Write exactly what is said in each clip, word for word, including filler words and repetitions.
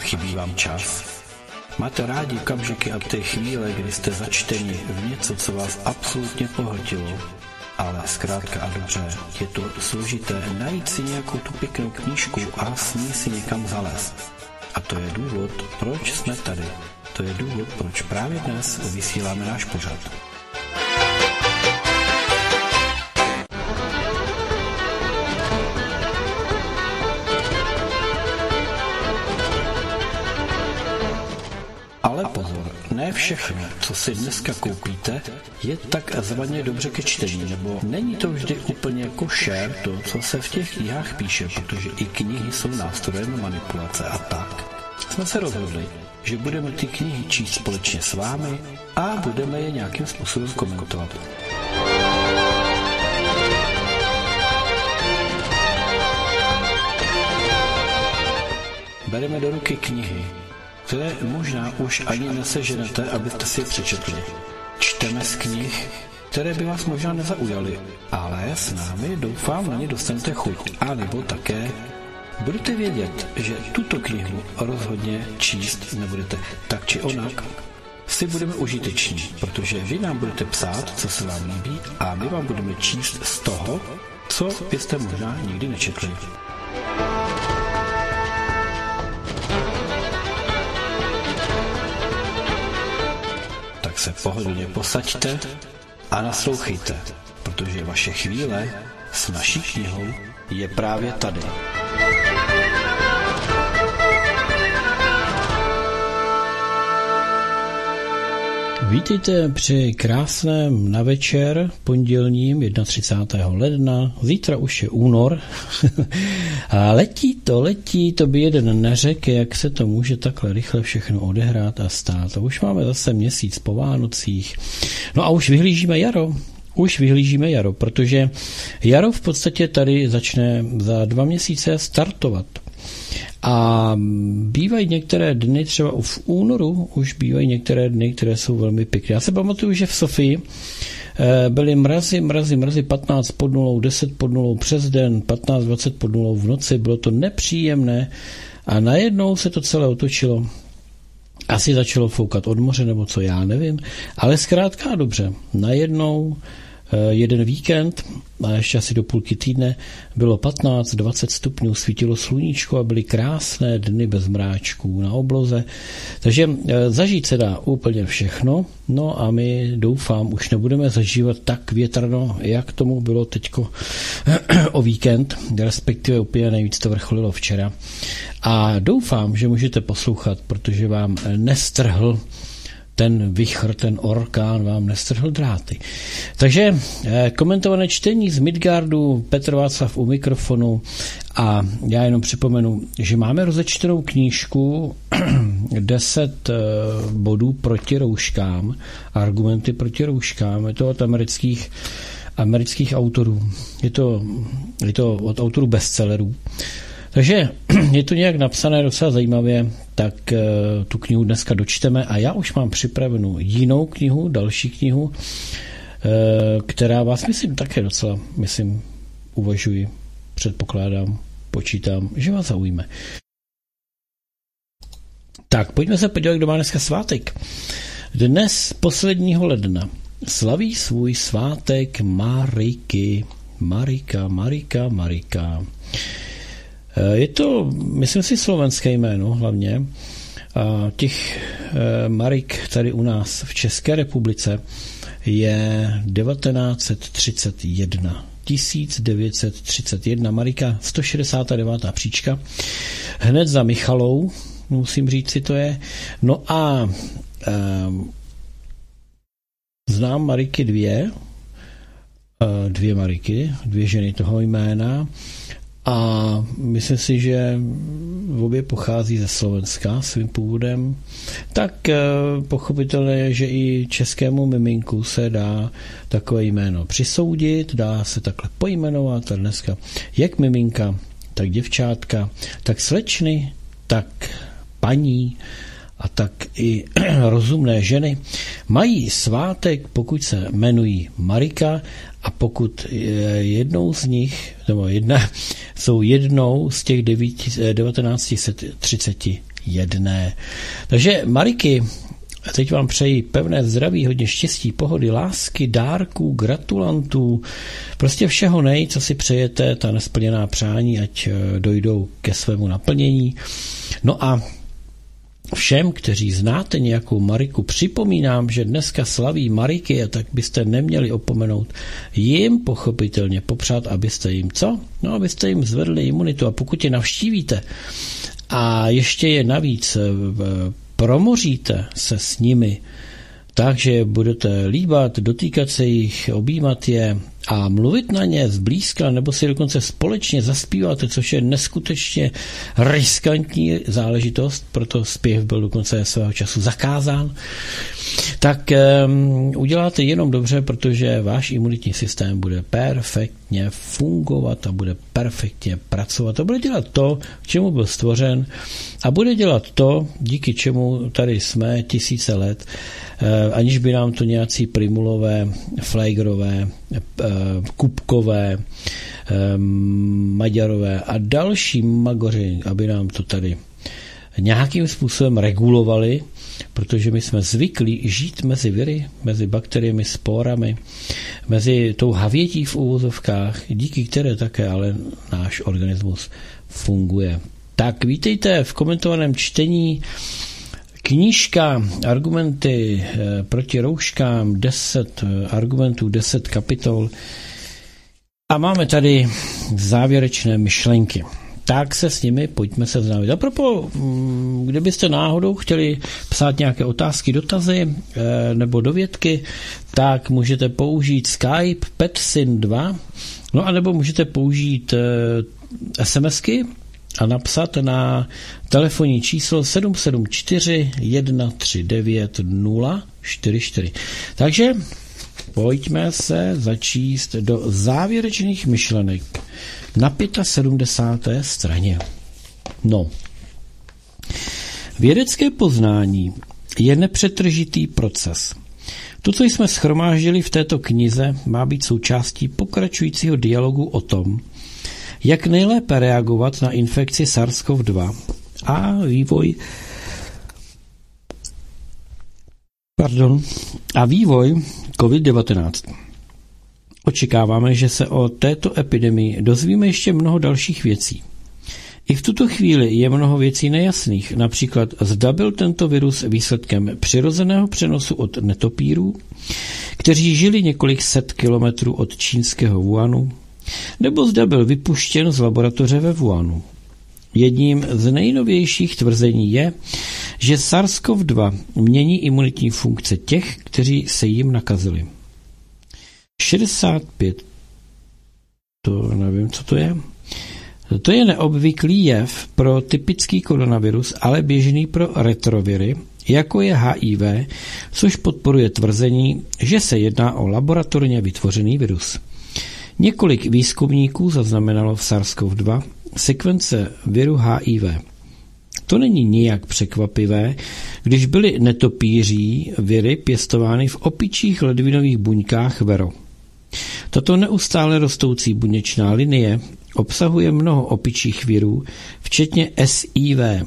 chybí vám čas? Máte rádi okamžiky a ty chvíle, kdy jste začteni v něco, co vás absolutně pohltilo, ale zkrátka a dobře, je to složité najít si nějakou tu pěknou knížku a s ní si někam zalézt. A to je důvod, proč jsme tady. To je důvod, proč právě dnes vysíláme náš pořad. Ale pozor, ne všechno, co si dneska koupíte, je takzvaně dobře ke čtení, nebo není to vždy úplně košer to, co se v těch knihách píše, protože i knihy jsou nástrojem manipulace a tak. Jsme se rozhodli, že budeme ty knihy číst společně s vámi a budeme je nějakým způsobem komentovat. Bereme do ruky knihy, které možná už ani neseženete, abyste si je přečetli. Čteme z knih, které by vás možná nezaujaly, ale s námi doufám na ně dostanete chuť. A nebo také budete vědět, že tuto knihu rozhodně číst nebudete. Tak či onak si budeme užiteční, protože vy nám budete psát, co se vám líbí, a my vám budeme číst z toho, co byste možná nikdy nečetli. Tak se pohodlně posaďte a naslouchejte, protože vaše chvíle s naší knihou je právě tady. Vítejte při krásném navečer pondělním třicátého prvního ledna. Zítra už je únor. A letí to, letí, to by jeden neřekl, jak se to může takhle rychle všechno odehrát a stát. A už máme zase měsíc po Vánocích. No a už vyhlížíme jaro. Už vyhlížíme jaro, protože jaro v podstatě tady začne za dva měsíce startovat. A bývají některé dny, třeba v únoru už bývají některé dny, které jsou velmi pěkné. Já se pamatuju, že v Sofii byly mrazy, mrazy, mrazy patnáct pod nulou, deset pod nulou přes den, patnáct dvacet pod nulou v noci. Bylo to nepříjemné a najednou se to celé otočilo. Asi začalo foukat od moře, nebo co, já nevím. Ale zkrátka dobře, najednou jeden víkend, a ještě asi do půlky týdne, bylo patnáct dvacet stupňů, svítilo sluníčko a byly krásné dny bez mráčků na obloze. Takže zažít se dá úplně všechno, no a my doufám, už nebudeme zažívat tak větrno, jak tomu bylo teďko o víkend, respektive úplně nejvíc to vrcholilo včera. A doufám, že můžete poslouchat, protože vám nestrhl ten vichr, ten orkán vám nestrhl dráty. Takže komentované čtení z Midgardu, Petr Václav u mikrofonu, a já jenom připomenu, že máme rozečtenou knížku deset bodů proti rouškám, argumenty proti rouškám, je to od amerických, amerických autorů, je to, je to od autorů bestsellerů. Takže je to nějak napsané docela zajímavě, tak uh, tu knihu dneska dočteme a já už mám připravenou jinou knihu, další knihu, uh, která vás, myslím, také docela, myslím, uvažuji, předpokládám, počítám, že vás zaujme. Tak, pojďme se podívat, kdo má dneska svátek. Dnes, posledního ledna, slaví svůj svátek Mariky. Marika, Marika, Marika. Je to, myslím si, slovenské jméno hlavně. A těch Marik tady u nás v České republice je devatenáct třicet jedna. tisíc devět set třicet jedna. Marika, sto šedesát devět příčka. Hned za Michalou, musím říct si to je. No a um, znám Mariky dvě. Uh, dvě Mariky, dvě ženy toho jména. A myslím si, že obě pochází ze Slovenska svým původem, tak pochopitelně je, že i českému miminku se dá takové jméno přisoudit, dá se takhle pojmenovat a dneska jak miminka, tak děvčátka, tak slečny, tak paní a tak i rozumné ženy mají svátek, pokud se jmenují Marika, a pokud jednou z nich, nebo jedna, jsou jednou z těch devatenáct třicet jedné. Takže Mariky, teď vám přeji pevné zdraví, hodně štěstí, pohody, lásky, dárků, gratulantů, prostě všeho nej, co si přejete, ta nesplněná přání, ať dojdou ke svému naplnění. No a všem, kteří znáte nějakou Mariku, připomínám, že dneska slaví Mariky, a tak byste neměli opomenout jim pochopitelně popřát, abyste jim co? No, abyste jim zvedli imunitu, a pokud je navštívíte a ještě je navíc promoříte se s nimi, takže budete líbat, dotýkat se jich, objímat je a mluvit na ně zblízka, nebo si dokonce společně zaspíváte, což je neskutečně riskantní záležitost, proto zpěv byl dokonce svého času zakázán, tak um, uděláte jenom dobře, protože váš imunitní systém bude perfektně fungovat a bude perfektně pracovat a bude dělat to, k čemu byl stvořen, a bude dělat to, díky čemu tady jsme tisíce let, aniž by nám to nějací Primulové, Fleigerové, Kupkové, Maďarové a další magoři, aby nám to tady nějakým způsobem regulovali, protože my jsme zvyklí žít mezi viry, mezi bakteriemi, spórami, mezi tou havětí v uvozovkách, díky které také ale náš organismus funguje. Tak vítejte v komentovaném čtení. Knížka Argumenty proti rouškám, deset argumentů, deset kapitol. A máme tady závěrečné myšlenky. Tak se s nimi pojďme seznámit. Apropo, kdybyste náhodou chtěli psát nějaké otázky, dotazy nebo dovědky, tak můžete použít Skype Petsin dva, no a nebo můžete použít SMSky a napsat na telefonní číslo sedm sedm čtyři jedna tři devět nula čtyři čtyři. Takže pojďme se začíst do závěrečných myšlenek na sedmdesáté páté straně. No. Vědecké poznání je nepřetržitý proces. To, co jsme shromáždili v této knize, má být součástí pokračujícího dialogu o tom, jak nejlépe reagovat na infekci SARS-CoV dva a vývoj pardon, a vývoj COVID devatenáct. Očekáváme, že se o této epidemii dozvíme ještě mnoho dalších věcí. I v tuto chvíli je mnoho věcí nejasných, například zda byl tento virus výsledkem přirozeného přenosu od netopírů, kteří žili několik set kilometrů od čínského Wuhanu, nebo zda byl vypuštěn z laboratoře ve Wuhanu. Jedním z nejnovějších tvrzení je, že SARS-CoV dva mění imunitní funkce těch, kteří se jim nakazili. šedesát pět. To nevím, co to je. To je neobvyklý jev pro typický koronavirus, ale běžný pro retroviry, jako je H I V, což podporuje tvrzení, že se jedná o laboratorně vytvořený virus. Několik výzkumníků zaznamenalo v SARS-CoV dva sekvence viru H I V. To není nijak překvapivé, když byly netopíří viry pěstovány v opičích ledvinových buňkách vero. Tato neustále rostoucí buněčná linie obsahuje mnoho opičích virů, včetně S I V.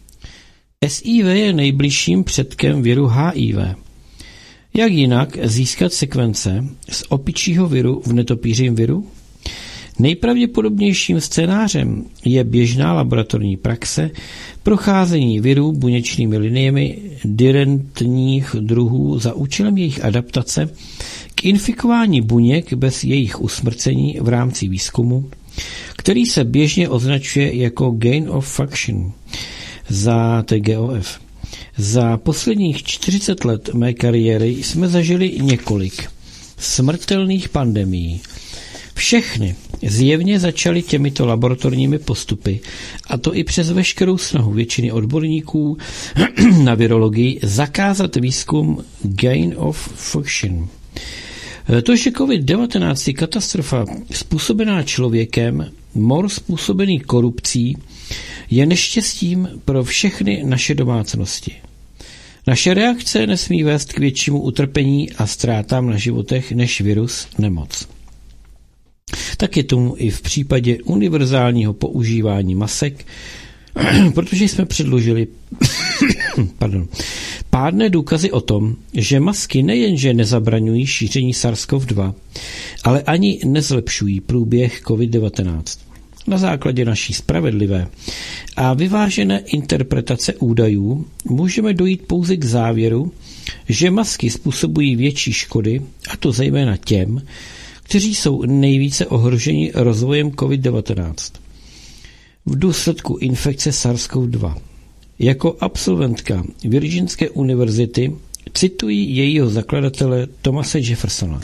S I V je nejbližším předkem viru H I V. Jak jinak získat sekvence z opičího viru v netopířím viru? Nejpravděpodobnějším scénářem je běžná laboratorní praxe procházení virů buněčnými liniemi direntních druhů za účelem jejich adaptace k infikování buněk bez jejich usmrcení v rámci výzkumu, který se běžně označuje jako gain of function za T G O F. Za posledních čtyřicet let mé kariéry jsme zažili několik smrtelných pandemií. Všechny zjevně začaly těmito laboratorními postupy, a to i přes veškerou snahu většiny odborníků na virologii zakázat výzkum gain of function. To, že COVID devatenáct je katastrofa způsobená člověkem, mor způsobený korupcí, je neštěstím pro všechny naše domácnosti. Naše reakce nesmí vést k většímu utrpení a ztrátám na životech než virus nemoc. Tak je tomu i v případě univerzálního používání masek protože jsme předložili pardon, pádné důkazy o tom, že masky nejenže nezabraňují šíření SARS-CoV dva, ale ani nezlepšují průběh COVID devatenáct. Na základě naší spravedlivé a vyvážené interpretace údajů můžeme dojít pouze k závěru, že masky způsobují větší škody, a to zejména těm, kteří jsou nejvíce ohroženi rozvojem COVID devatenáct. V důsledku infekce SARS-CoV dva. Jako absolventka Virginské univerzity cituji jejího zakladatele Thomase Jeffersona.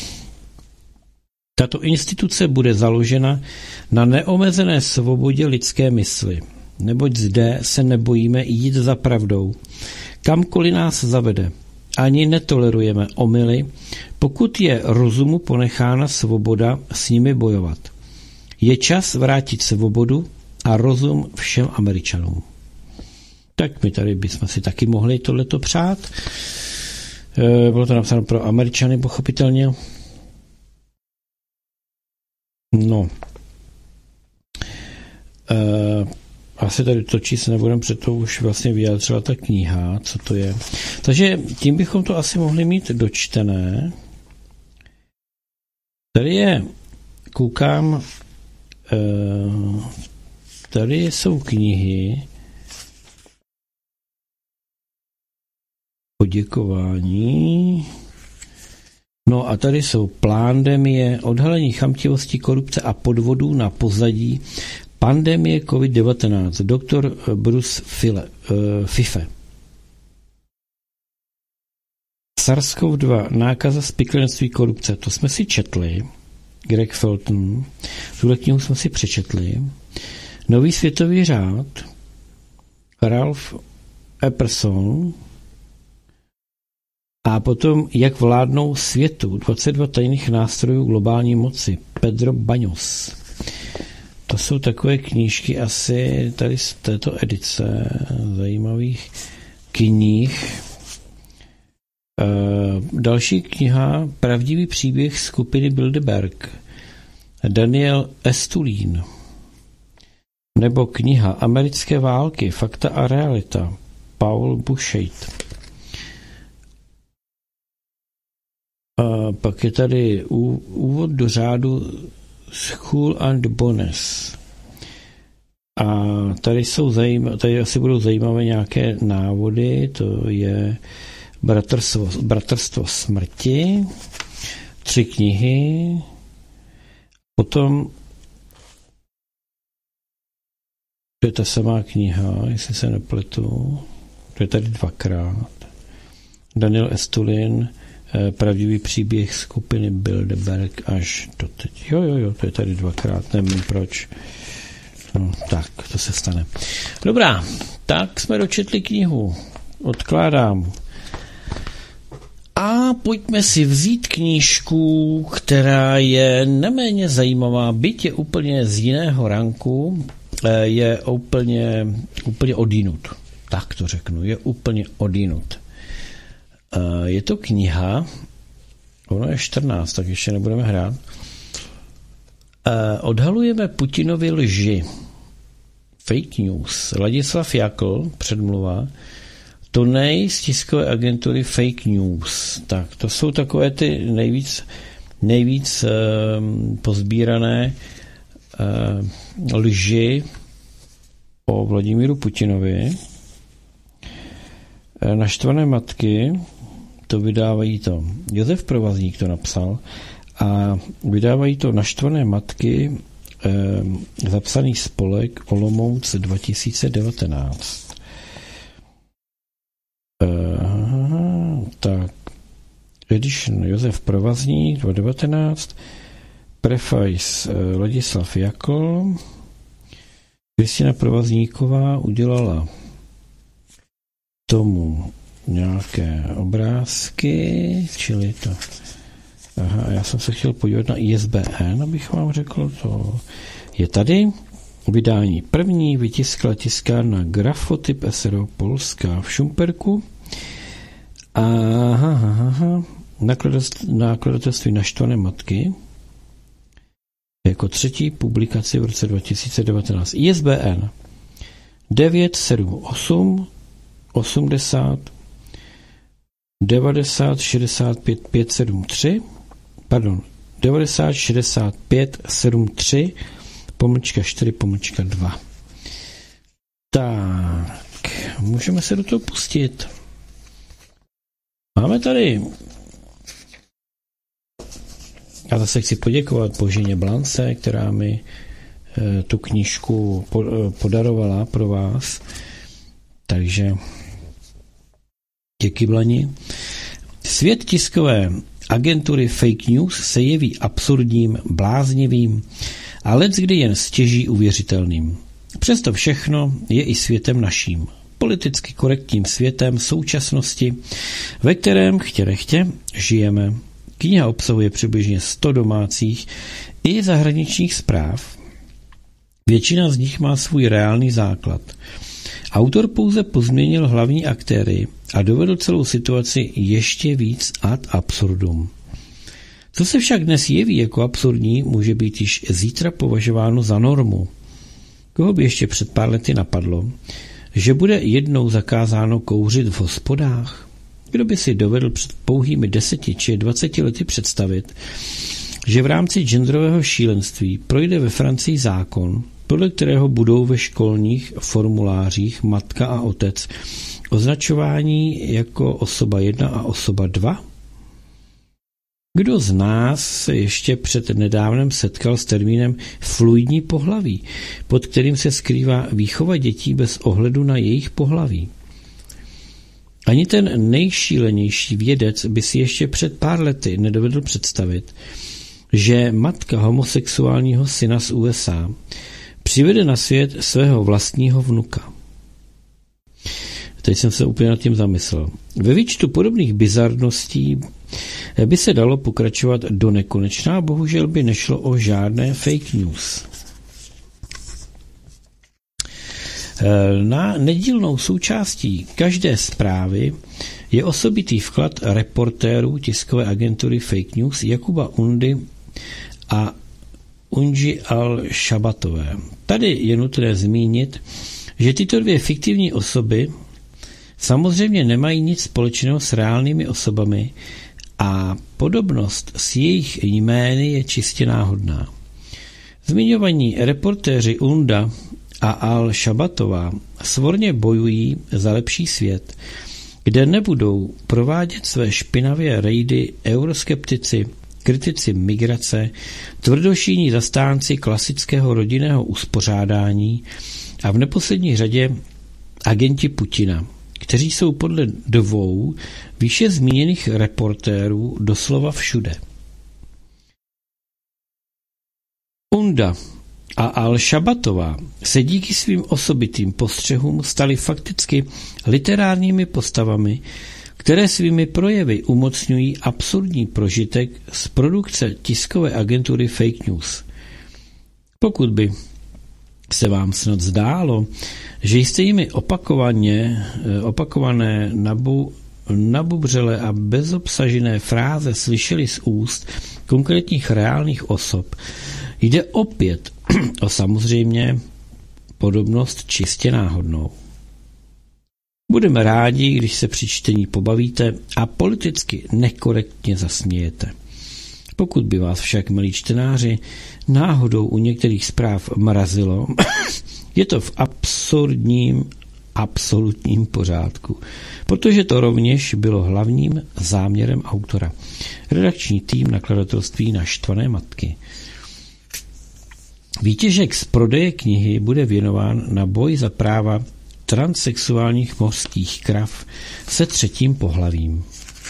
Tato instituce bude založena na neomezené svobodě lidské mysli, neboť zde se nebojíme jít za pravdou, kamkoliv nás zavede. Ani netolerujeme omyly, pokud je rozumu ponechána svoboda s nimi bojovat. Je čas vrátit svobodu a rozum všem Američanům. Tak my tady bychom si taky mohli tohleto přát. Bylo to napsáno pro Američany, pochopitelně. No. E, asi tady točí se nebudeme, před to už vlastně vyjádřila ta kniha, co to je. Takže tím bychom to asi mohli mít dočtené. Tady je, koukám, e, tady jsou knihy, poděkování. No a tady jsou plandemie, odhalení chamtivosti, korupce a podvodů na pozadí pandemie COVID devatenáct. Doktor Bruce File, uh, Fife. SARS-CoV dva, nákaza, spiklenství, korupce. To jsme si četli. Greg Felton. Tuhle knihu jsme si přečetli. Nový světový řád. Ralph Epperson. A potom, jak vládnou světu, dvacet dva tajných nástrojů globální moci, Pedro Baños. To jsou takové knížky asi tady z této edice zajímavých knih. E, další kniha, Pravdivý příběh skupiny Bilderberg, Daniel Estulin. Nebo kniha Americké války, fakta a realita, Paul Buchheit. A pak je tady úvod do řádu School and Bonus. A tady jsou zajímavé, tady asi budou zajímavé nějaké návody, to je Bratrstvo, Bratrstvo smrti, tři knihy, potom to je ta samá kniha, jestli se nepletu, to je tady dvakrát. Daniel Estulin, Pravdivý příběh skupiny Bilderberg až do teď. Jo, jo, jo, to je tady dvakrát, nevím proč. No, tak, to se stane. Dobrá, tak jsme dočetli knihu. Odkládám. A pojďme si vzít knížku, která je neméně zajímavá, byť je úplně z jiného ranku, je úplně, úplně odinut. Tak to řeknu, je úplně odinut. Je to kniha, ono je čtrnáct, tak ještě nebudeme hrát. Odhalujeme Putinovi lži. Fake news. Ladislav Jakl, předmluva. Tonej z tiskové agentury Fake News. Tak, to jsou takové ty nejvíc, nejvíc um, pozbírané uh, lži o Vladimíru Putinovi. Naštvané matky, to vydávají to. Josef Provazník to napsal a vydávají to Naštvané matky, eh, zapsaný spolek Olomouc dva tisíce devatenáct. Eh, tak, edition Josef Provazník dva tisíce devatenáct, preface eh, Ladislav Jakl, Kristina Provazníková udělala tomu nějaké obrázky, čili to. Aha, já jsem se chtěl podívat na I S B N, abych vám řekl, to je tady. Vydání první vytiskla tiskárna Grafotyp S R O Polska v Šumperku. Aha, aha, aha. Nakladatelství Naštvané matky jako třetí publikaci v roce dva tisíce devatenáct. I S B N devět sedm osm osmdesát devadesát šedesát pět pět sedm tři, pardon, devadesát šedesát pět sedm tři, pomlčka čtyři, pomlčka dva. Tak, můžeme se do toho pustit. Máme tady, já zase chci poděkovat Boženě Blance, která mi e, tu knížku po, e, podarovala pro vás. Takže díky, Blani. Svět tiskové agentury fake news se jeví absurdním, bláznivým a leckdy jen stěží uvěřitelným. Přesto všechno je i světem naším, politicky korektním světem současnosti, ve kterém chtě nechtě žijeme. Kniha obsahuje přibližně sto domácích i zahraničních zpráv. Většina z nich má svůj reálný základ. Autor pouze pozměnil hlavní aktéry a dovedl celou situaci ještě víc ad absurdum. Co se však dnes jeví jako absurdní, může být již zítra považováno za normu. Koho by ještě před pár lety napadlo, že bude jednou zakázáno kouřit v hospodách? Kdo by si dovedl před pouhými deseti či dvaceti lety představit, že v rámci genderového šílenství projde ve Francii zákon, podle kterého budou ve školních formulářích matka a otec označování jako osoba jedna a osoba dva? Kdo z nás se ještě před nedávnem setkal s termínem fluidní pohlaví, pod kterým se skrývá výchova dětí bez ohledu na jejich pohlaví? Ani ten nejšílenější vědec by si ještě před pár lety nedovedl představit, že matka homosexuálního syna z U S A přivede na svět svého vlastního vnuka. Teď jsem se úplně nad tím zamyslel. Ve výčtu podobných bizarností by se dalo pokračovat do nekonečna, bohužel by nešlo o žádné fake news. Na nedílnou součástí každé zprávy je osobitý vklad reportérů tiskové agentury fake news Jakuba Undy a Unji al-Shabatové. Tady je nutné zmínit, že tyto dvě fiktivní osoby samozřejmě nemají nic společného s reálnými osobami a podobnost s jejich jmény je čistě náhodná. Zmiňovaní reportéři Unda a al-Shabatová svorně bojují za lepší svět, kde nebudou provádět své špinavé rejdy euroskeptici, kritici migrace, tvrdošíní zastánci klasického rodinného uspořádání a v neposlední řadě agenti Putina, kteří jsou podle dvou výše zmíněných reportérů doslova všude. Unda a al-Shabatová se díky svým osobitým postřehům staly fakticky literárními postavami, které svými projevy umocňují absurdní prožitek z produkce tiskové agentury fake news. Pokud by se vám snad zdálo, že jste jimi opakovaně, opakované nabu, nabubřelé a bezobsažené fráze slyšeli z úst konkrétních reálných osob, jde opět o samozřejmě podobnost čistě náhodnou. Budeme rádi, když se při čtení pobavíte a politicky nekorektně zasmějete. Pokud by vás však, milí čtenáři, náhodou u některých zpráv mrazilo, je to v absurdním, absolutním pořádku, protože to rovněž bylo hlavním záměrem autora. Redakční tým nakladatelství Naštvané matky. Výtěžek z prodeje knihy bude věnován na boj za práva transsexuálních mořských krav se třetím pohlavím.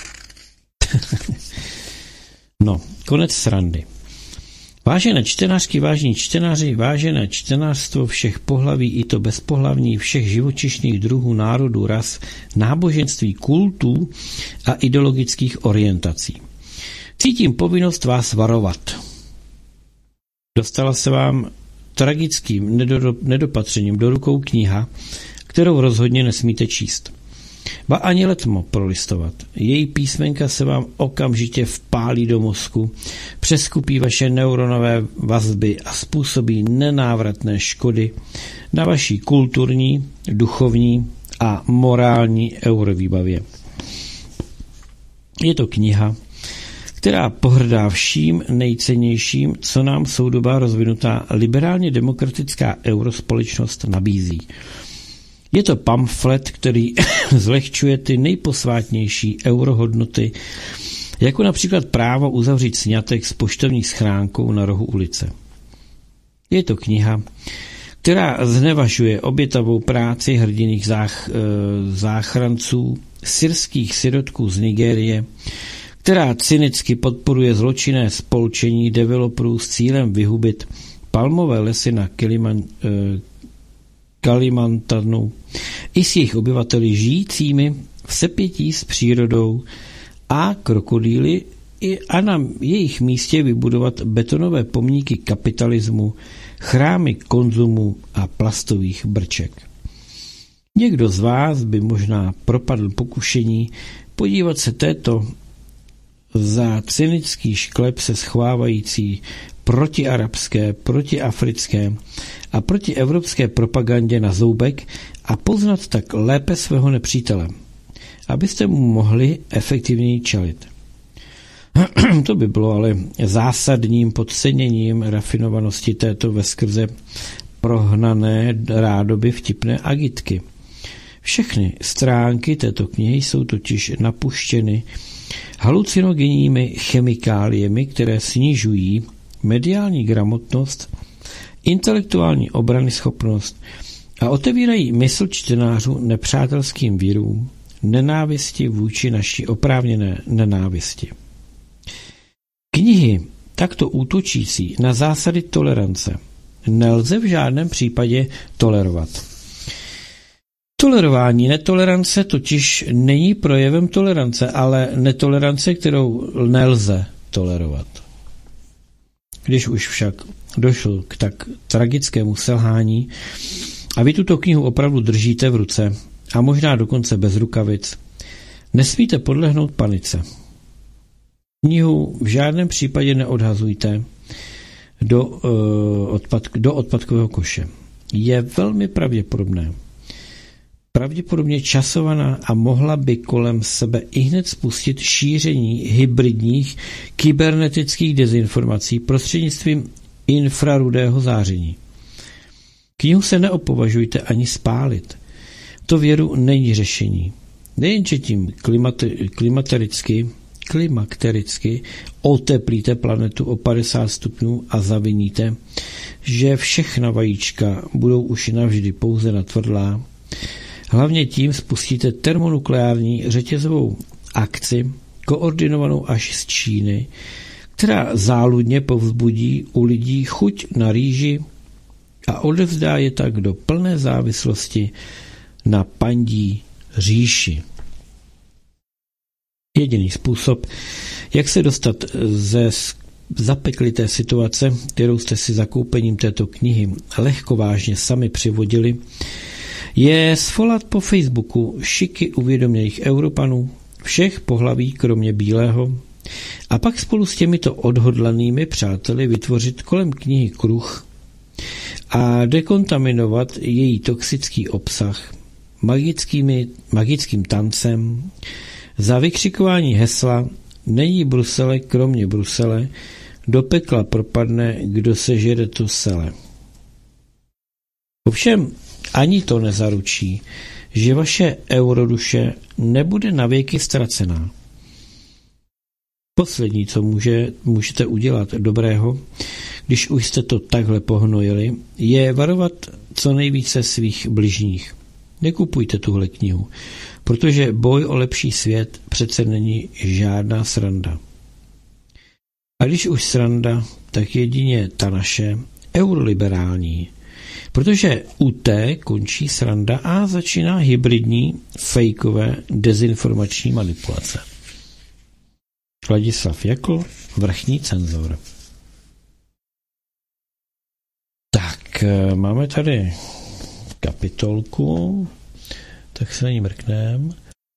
No, konec srandy. Vážené čtenářky, vážení čtenáři, vážené čtenářstvo všech pohlaví, i to bezpohlavní, všech živočišných druhů, národů, ras, náboženství, kultů a ideologických orientací. Cítím povinnost vás varovat. Dostala se vám tragickým nedopatřením do rukou kniha, kterou rozhodně nesmíte číst. ba ani letmo prolistovat. Její písmenka se vám okamžitě vpálí do mozku, přeskupí vaše neuronové vazby a způsobí nenávratné škody na vaší kulturní, duchovní a morální eurovýbavě. Je to kniha, která pohrdá vším nejcennějším, co nám soudobá rozvinutá liberálně demokratická eurospolečnost nabízí. Je to pamflet, který zlehčuje ty nejposvátnější eurohodnoty, jako například právo uzavřít sňatek s poštovní schránkou na rohu ulice. Je to kniha, která znevažuje obětavou práci hrdinných zách, záchranců, syrských sirotků z Nigérie, která cynicky podporuje zločinné spolčení developerů s cílem vyhubit palmové lesy na Kiliman, Kalimantanu i s jejich obyvateli žijícími v sepětí s přírodou a krokodýly a na jejich místě vybudovat betonové pomníky kapitalismu, chrámy konzumu a plastových brček. Někdo z vás by možná propadl pokušení podívat se této za cynický šklep se schovávající protiarabské, protiafrické a protievropské propagandě na zoubek a poznat tak lépe svého nepřítele, abyste mu mohli efektivněji čelit. To by bylo ale zásadním podceněním rafinovanosti této veskrze prohnané rádoby vtipné agitky. Všechny stránky této knihy jsou totiž napuštěny halucinogenními chemikáliemi, které snižují mediální gramotnost, intelektuální obranyschopnost a otevírají mysl čtenářů nepřátelským virům, nenávisti vůči naší oprávněné nenávisti. Knihy takto útočící na zásady tolerance nelze v žádném případě tolerovat. Tolerování netolerance totiž není projevem tolerance, ale netolerance, kterou nelze tolerovat. Když už však došlo k tak tragickému selhání a vy tuto knihu opravdu držíte v ruce a možná dokonce bez rukavic, nesmíte podlehnout panice. Knihu v žádném případě neodhazujte do, uh, odpad, do odpadkového koše. Je velmi pravděpodobné, pravděpodobně časovaná a mohla by kolem sebe ihned spustit šíření hybridních kybernetických dezinformací prostřednictvím infrarudého záření. Knihu se neopovažujte ani spálit. To věru není řešení. Nejenže tím klimati- klimatericky, klimaktericky oteplíte planetu o padesát stupňů a zaviníte, že všechna vajíčka budou už navždy pouze natvrdlá. Hlavně tím spustíte termonukleární řetězovou akci, koordinovanou až z Číny, která záludně povzbudí u lidí chuť na rýži a odevzdá je tak do plné závislosti na pandí říši. Jediný způsob, jak se dostat ze zapeklité situace, kterou jste si zakoupením této knihy lehkovážně sami přivodili, je svolat po Facebooku šiky uvědomělých Evropanů, všech pohlaví kromě bílého, a pak spolu s těmito odhodlanými přáteli vytvořit kolem knihy kruh a dekontaminovat její toxický obsah magickými, magickým tancem za vykřikování hesla "Není Brusele kromě Brusele, do pekla propadne, kdo sežere to sele". Ovšem ani to nezaručí, že vaše euroduše nebude navěky ztracená. Poslední, co může, můžete udělat dobrého, když už jste to takhle pohnojili, je varovat co nejvíce svých bližních. Nekupujte tuhle knihu, protože boj o lepší svět přece není žádná sranda. A když už sranda, tak jedině ta naše euroliberální, protože u té končí sranda a začíná hybridní, fejkové, dezinformační manipulace. Ladislav Jakl, vrchní cenzor. Tak, máme tady kapitolku, tak se na ní mrkneme.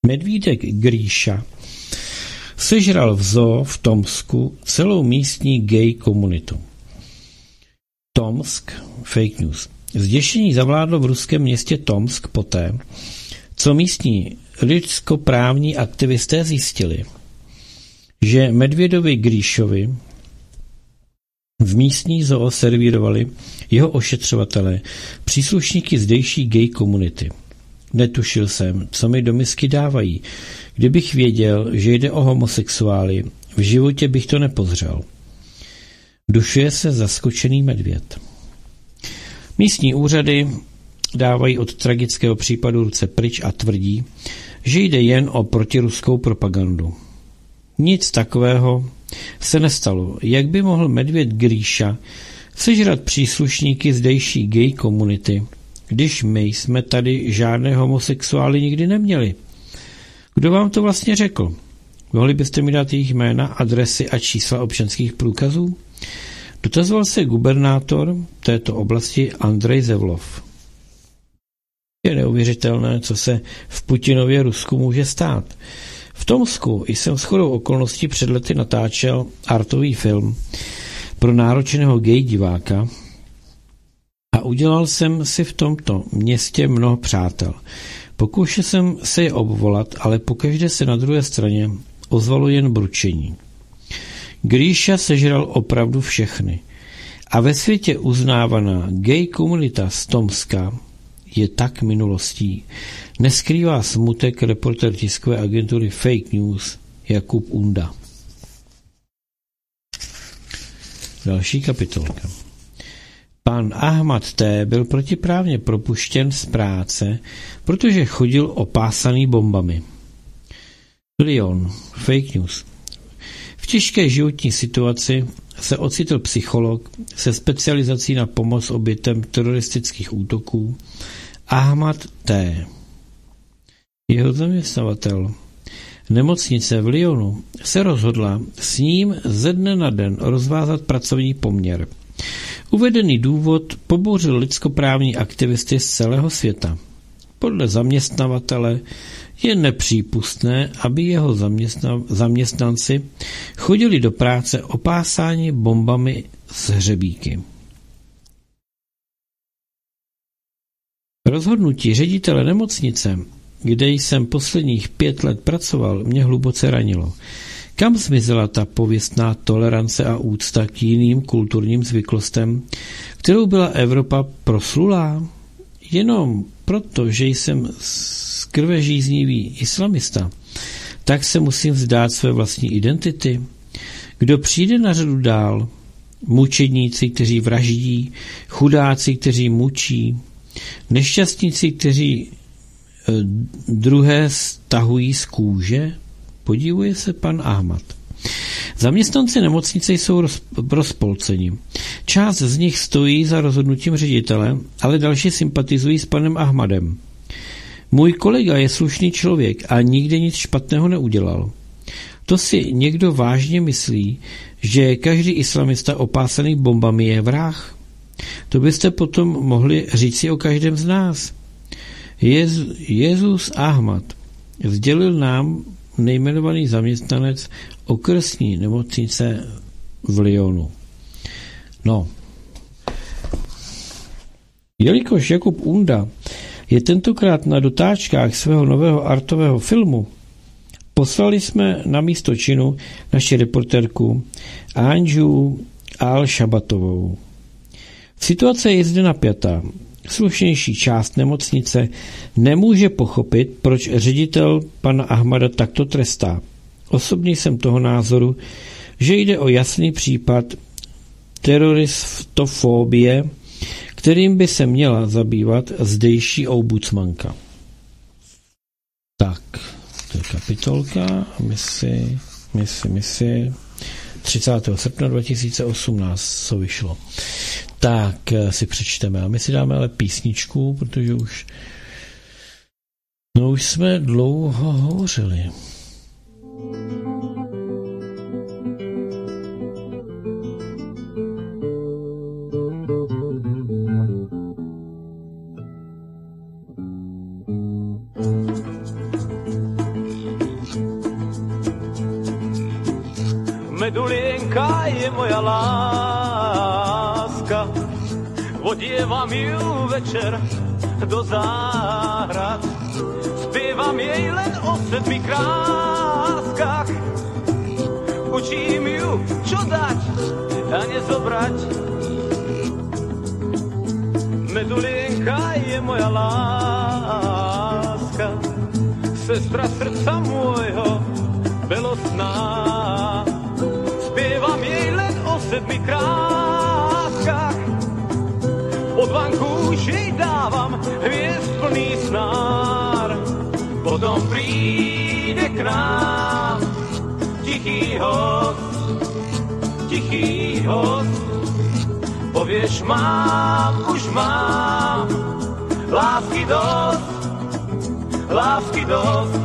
Medvídek Gríša sežral v zoo v Tomsku celou místní gay komunitu. Tomsk, fake news. Zděšení zavládlo v ruském městě Tomsk poté, co místní lidskoprávní aktivisté zjistili, že Medvědovi Gríšovi v místní zoo servírovali jeho ošetřovatelé, příslušníky zdejší gay komunity. Netušil jsem, co mi do misky dávají. Kdybych věděl, že jde o homosexuály, v životě bych to nepozřel. Dušuje se zaskočený medvěd. Místní úřady dávají od tragického případu ruce pryč a tvrdí, že jde jen o protiruskou propagandu. Nic takového se nestalo. Jak by mohl medvěd Gríša sežrat příslušníky zdejší gay komunity, když my jsme tady žádné homosexuály nikdy neměli? Kdo vám to vlastně řekl? Mohli byste mi dát jejich jména, adresy a čísla občanských průkazů? Dotazoval se gubernátor této oblasti Andrej Zevlov. Je neuvěřitelné, co se v Putinově Rusku může stát. V Tomsku jsem shodou okolností před lety natáčel artový film pro náročného gay diváka a udělal jsem si v tomto městě mnoho přátel. Pokoušel jsem se je obvolat, ale pokaždé se na druhé straně ozvalo jen bručení. Gríša sežral opravdu všechny. A ve světě uznávaná gay komunita z Tomska je tak minulostí. Neskrývá smutek reportér tiskové agentury Fake News Jakub Unda. Další kapitolka. Pan Ahmad T. byl protiprávně propuštěn z práce, protože chodil opásaný bombami. Lyon. Fake News. V těžké životní situaci se ocitl psycholog se specializací na pomoc obětem teroristických útoků Ahmad T. Jeho zaměstnavatel nemocnice v Lyonu se rozhodla s ním ze dne na den rozvázat pracovní poměr. Uvedený důvod pobouřil lidskoprávní aktivisty z celého světa. Podle zaměstnavatele je nepřípustné, aby jeho zaměstna- zaměstnanci chodili do práce opásáni bombami z hřebíky. Rozhodnutí ředitele nemocnice, kde jsem posledních pět let pracoval, mě hluboce ranilo. Kam zmizela ta pověstná tolerance a úcta k jiným kulturním zvyklostem, kterou byla Evropa proslulá? Jenom proto, že jsem krvežíznivý islamista, tak se musím vzdát své vlastní identity. Kdo přijde na řadu dál? Mučedníci, kteří vraždí, chudáci, kteří mučí, nešťastníci, kteří eh, druhé stahují z kůže? Podívuje se pan Ahmad. Zaměstnanci nemocnice jsou roz, rozpolceni. Část z nich stojí za rozhodnutím ředitele, ale další sympatizují s panem Ahmadem. Můj kolega je slušný člověk a nikdy nic špatného neudělal. To si někdo vážně myslí, že každý islamista opásaný bombami je vrah? To byste potom mohli říci o každém z nás. Jez, Jezus Ahmad sdělil nám nejmenovaný zaměstnanec okresní nemocnice v Lyonu. No. Jelikož Jakub Unda je tentokrát na dotáčkách svého nového artového filmu, poslali jsme na místo činu naši reportérku Anžu Al-Šabatovou. Situace je zde napjatá. Slušnější část nemocnice nemůže pochopit, proč ředitel pana Ahmada takto trestá. Osobně jsem toho názoru, že jde o jasný případ teroristofobie, kterým by se měla zabývat zdejší ombudsmanka. Tak, to je kapitolka, misi, misi, misi, třicátého srpna dva tisíce osmnáct, co vyšlo. Tak si přečteme a my si dáme ale písničku, protože už no už jsme dlouho hovořili. Medulienka je moja láska, odievam ju večer do záhrad. Spievam jej len o sedmi kráskach, učím ju, čo dať a nezobrať. Medulienka je moja láska, sestra srdca môjho belostná. Spievam jej len o sedmi kráskach, od vanku už jej dávam hviezd plný snár. Potom príde k nám tichý host, tichý host. Povieš, mám, už mám lásky dosť, lásky dosť.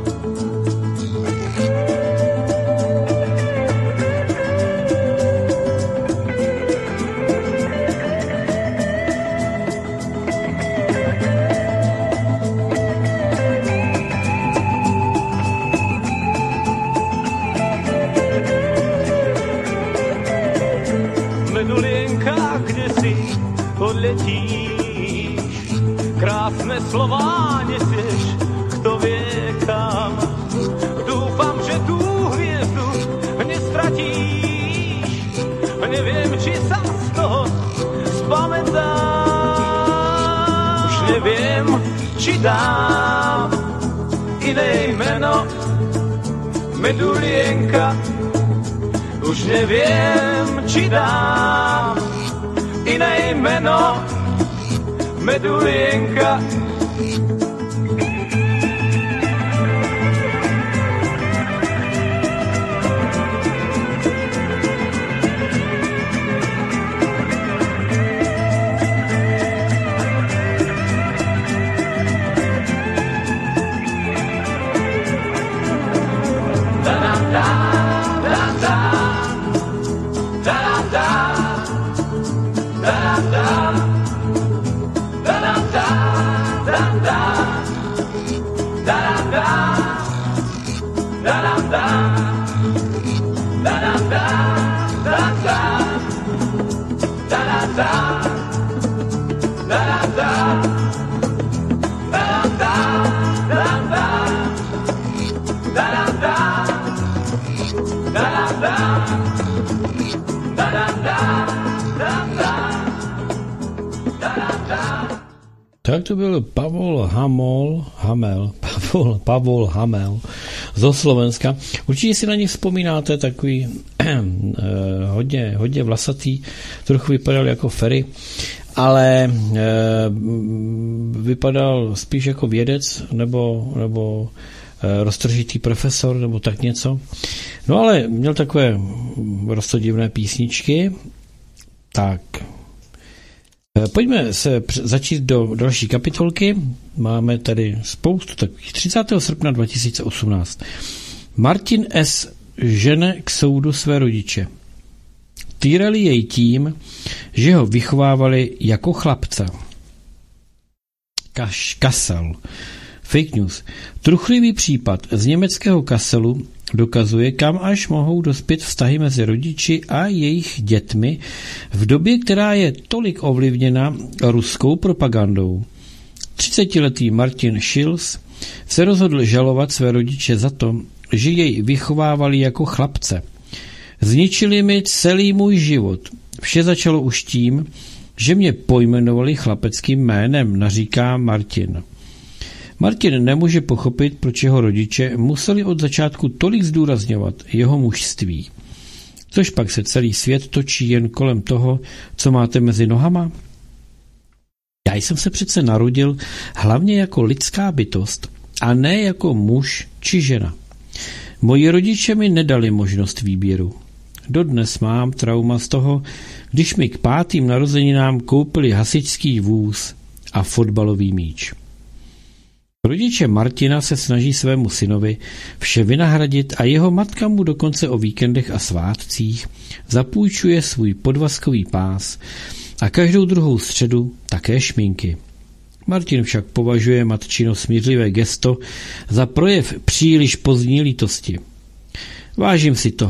Odletíš, krásne slová nesieš, kto vie kam. Dúfam, že tú hviezdu nestratíš, neviem, či sa z toho spamätáš. Už neviem, či dám iné meno, Medulienka. Už neviem, či dám iné meno, Medulienka. Tak to byl Pavol Hamol, Hamel, Pavol, Pavol Hamel zo Slovenska. Určitě si na ně vzpomínáte, takový eh, hodně, hodně vlasatý, trochu vypadal jako Ferry, ale eh, vypadal spíš jako vědec nebo, nebo eh, roztržitý profesor nebo tak něco. No ale měl takové roztodivné písničky. Tak pojďme se začít do další kapitolky. Máme tady spoustu takových. třicátého srpna dva tisíce osmnáct. Martin S. žene k soudu své rodiče. Týrali jej tím, že ho vychovávali jako chlapce. Kaš, Kassel. Fake news. Truchlivý případ z německého Kasselu dokazuje, kam až mohou dospět vztahy mezi rodiči a jejich dětmi v době, která je tolik ovlivněna ruskou propagandou. třicetiletý Martin Schills se rozhodl žalovat své rodiče za to, že jej vychovávali jako chlapce. Zničili mi celý můj život. Vše začalo už tím, že mě pojmenovali chlapeckým jménem, naříká Martin. Martin nemůže pochopit, proč jeho rodiče museli od začátku tolik zdůrazňovat jeho mužství. Což pak se celý svět točí jen kolem toho, co máte mezi nohama? Já jsem se přece narodil hlavně jako lidská bytost a ne jako muž či žena. Moji rodiče mi nedali možnost výběru. Dodnes mám trauma z toho, když mi k pátým narozeninám koupili hasičský vůz a fotbalový míč. Rodiče Martina se snaží svému synovi vše vynahradit a jeho matka mu dokonce o víkendech a svátcích zapůjčuje svůj podvazkový pás a každou druhou středu také šminky. Martin však považuje matčino smířlivé gesto za projev příliš pozdní lítosti. Vážím si toho,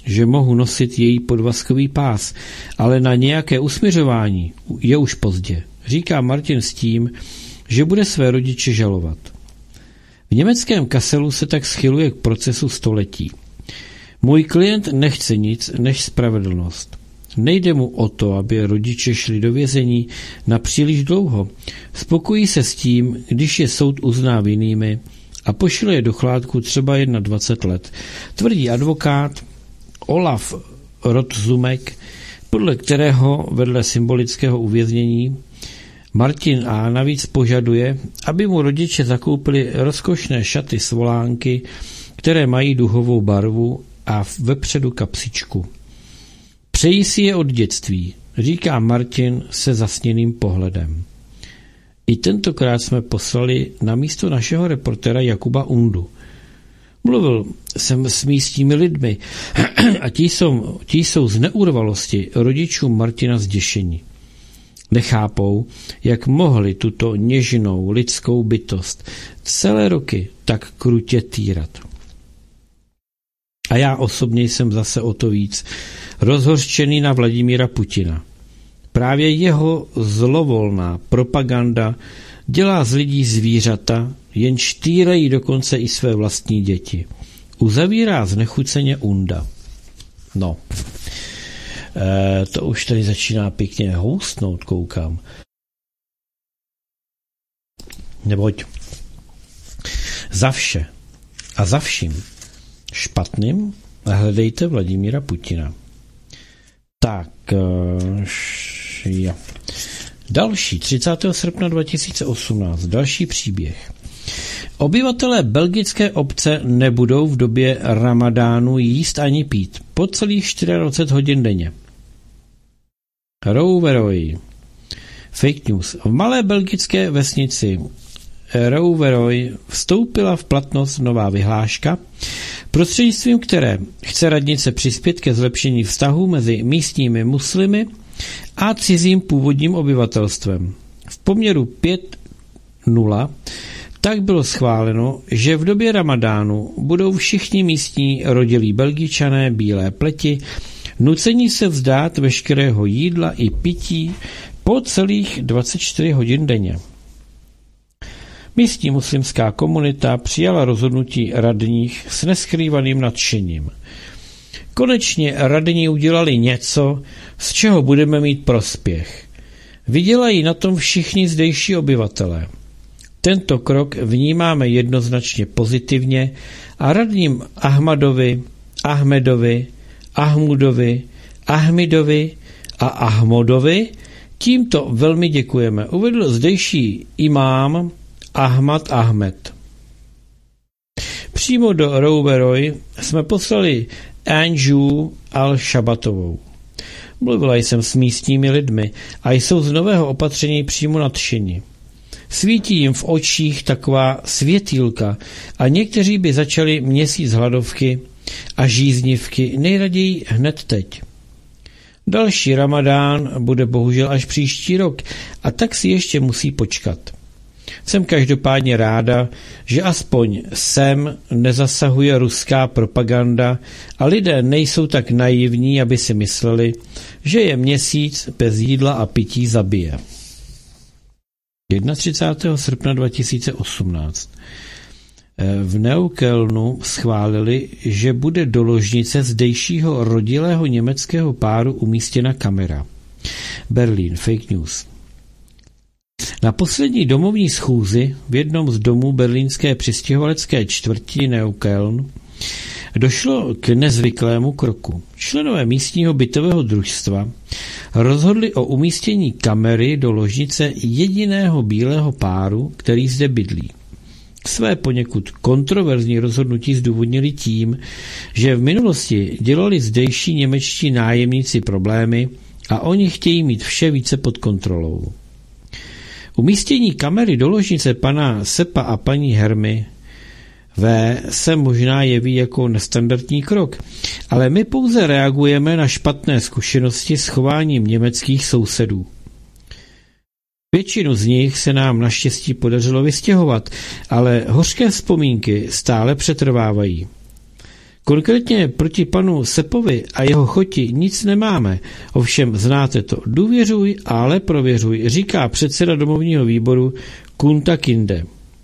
že mohu nosit její podvazkový pás, ale na nějaké usmiřování je už pozdě, říká Martin s tím, že bude své rodiče žalovat. V německém Kasselu se tak schyluje k procesu století. Můj klient nechce nic než spravedlnost. Nejde mu o to, aby rodiče šli do vězení na příliš dlouho. Spokojí se s tím, když je soud uzná vinnými a pošle je do chládku třeba jen na dvacet let. Tvrdí advokát Olaf Rotzumek, podle kterého vedle symbolického uvěznění Martin A. navíc požaduje, aby mu rodiče zakoupili rozkošné šaty z volánky, které mají duhovou barvu a vepředu kapsičku. Přeji si je od dětství, říká Martin se zasněným pohledem. I tentokrát jsme poslali na místo našeho reportéra Jakuba Undu. Mluvil jsem s místními lidmi a ti jsou, ti jsou z neurvalosti rodičů Martina zděšení. Nechápou, jak mohli tuto něžnou lidskou bytost celé roky tak krutě týrat. A já osobně jsem zase o to víc rozhořčený na Vladimíra Putina. Právě jeho zlovolná propaganda dělá z lidí zvířata, jenž týrají dokonce i své vlastní děti. Uzavírá znechuceně Unda. No, e, to už tady začíná pěkně houstnout, koukám. Neboť za vše a za vším špatným hledejte Vladimíra Putina. Tak, jo. Další, třicátého srpna dva tisíce osmnáct, další příběh. Obyvatelé belgické obce nebudou v době ramadánu jíst ani pít po celých dvacet čtyři hodin denně. Rouveroy. Fake news. V malé belgické vesnici Rouveroy vstoupila v platnost nová vyhláška, prostřednictvím které chce radnice přispět ke zlepšení vztahů mezi místními muslimy a cizím původním obyvatelstvem. V poměru pět nula tak bylo schváleno, že v době ramadánu budou všichni místní rodilí Belgičané bílé pleti nuceni se vzdát veškerého jídla i pití po celých dvacet čtyři hodin denně. Místní muslimská komunita přijala rozhodnutí radních s neskrývaným nadšením. Konečně radní udělali něco, z čeho budeme mít prospěch. Vydělají na tom všichni zdejší obyvatelé. Tento krok vnímáme jednoznačně pozitivně a radním Ahmadovi, Ahmedovi, Ahmudovi, Ahmidovi a Ahmodovi tímto velmi děkujeme, uvedl zdejší imám Ahmad Ahmed. Přímo do Rouveroy jsme poslali Anju al-Shabatovou. Mluvila jsem s místními lidmi a jsou z nového opatření přímo nadšeni. Svítí jim v očích taková světýlka a někteří by začali měsíc hladovky a žíznivky nejraději hned teď. Další ramadán bude bohužel až příští rok a tak si ještě musí počkat. Jsem každopádně ráda, že aspoň sem nezasahuje ruská propaganda a lidé nejsou tak naivní, aby si mysleli, že je měsíc bez jídla a pití zabije. třicátého prvního srpna dva tisíce osmnáct. V Neuköllnu schválili, že bude do ložnice zdejšího rodilého německého páru umístěna kamera. Berlín, fake news. Na poslední domovní schůzi v jednom z domů berlínské přistěhovalecké čtvrti Neukölln došlo k nezvyklému kroku. Členové místního bytového družstva rozhodli o umístění kamery do ložnice jediného bílého páru, který zde bydlí. Své poněkud kontroverzní rozhodnutí zdůvodnili tím, že v minulosti dělali zdejší němečtí nájemníci problémy a oni chtějí mít vše více pod kontrolou. Umístění kamery do ložnice pana Sepa a paní Hermy V se možná jeví jako nestandardní krok, ale my pouze reagujeme na špatné zkušenosti s chováním německých sousedů. Většinu z nich se nám naštěstí podařilo vystěhovat, ale hořké vzpomínky stále přetrvávají. Konkrétně proti panu Sepovi a jeho choti nic nemáme, ovšem znáte to. Důvěřuj, ale prověřuj, říká předseda domovního výboru Kunta Kinde.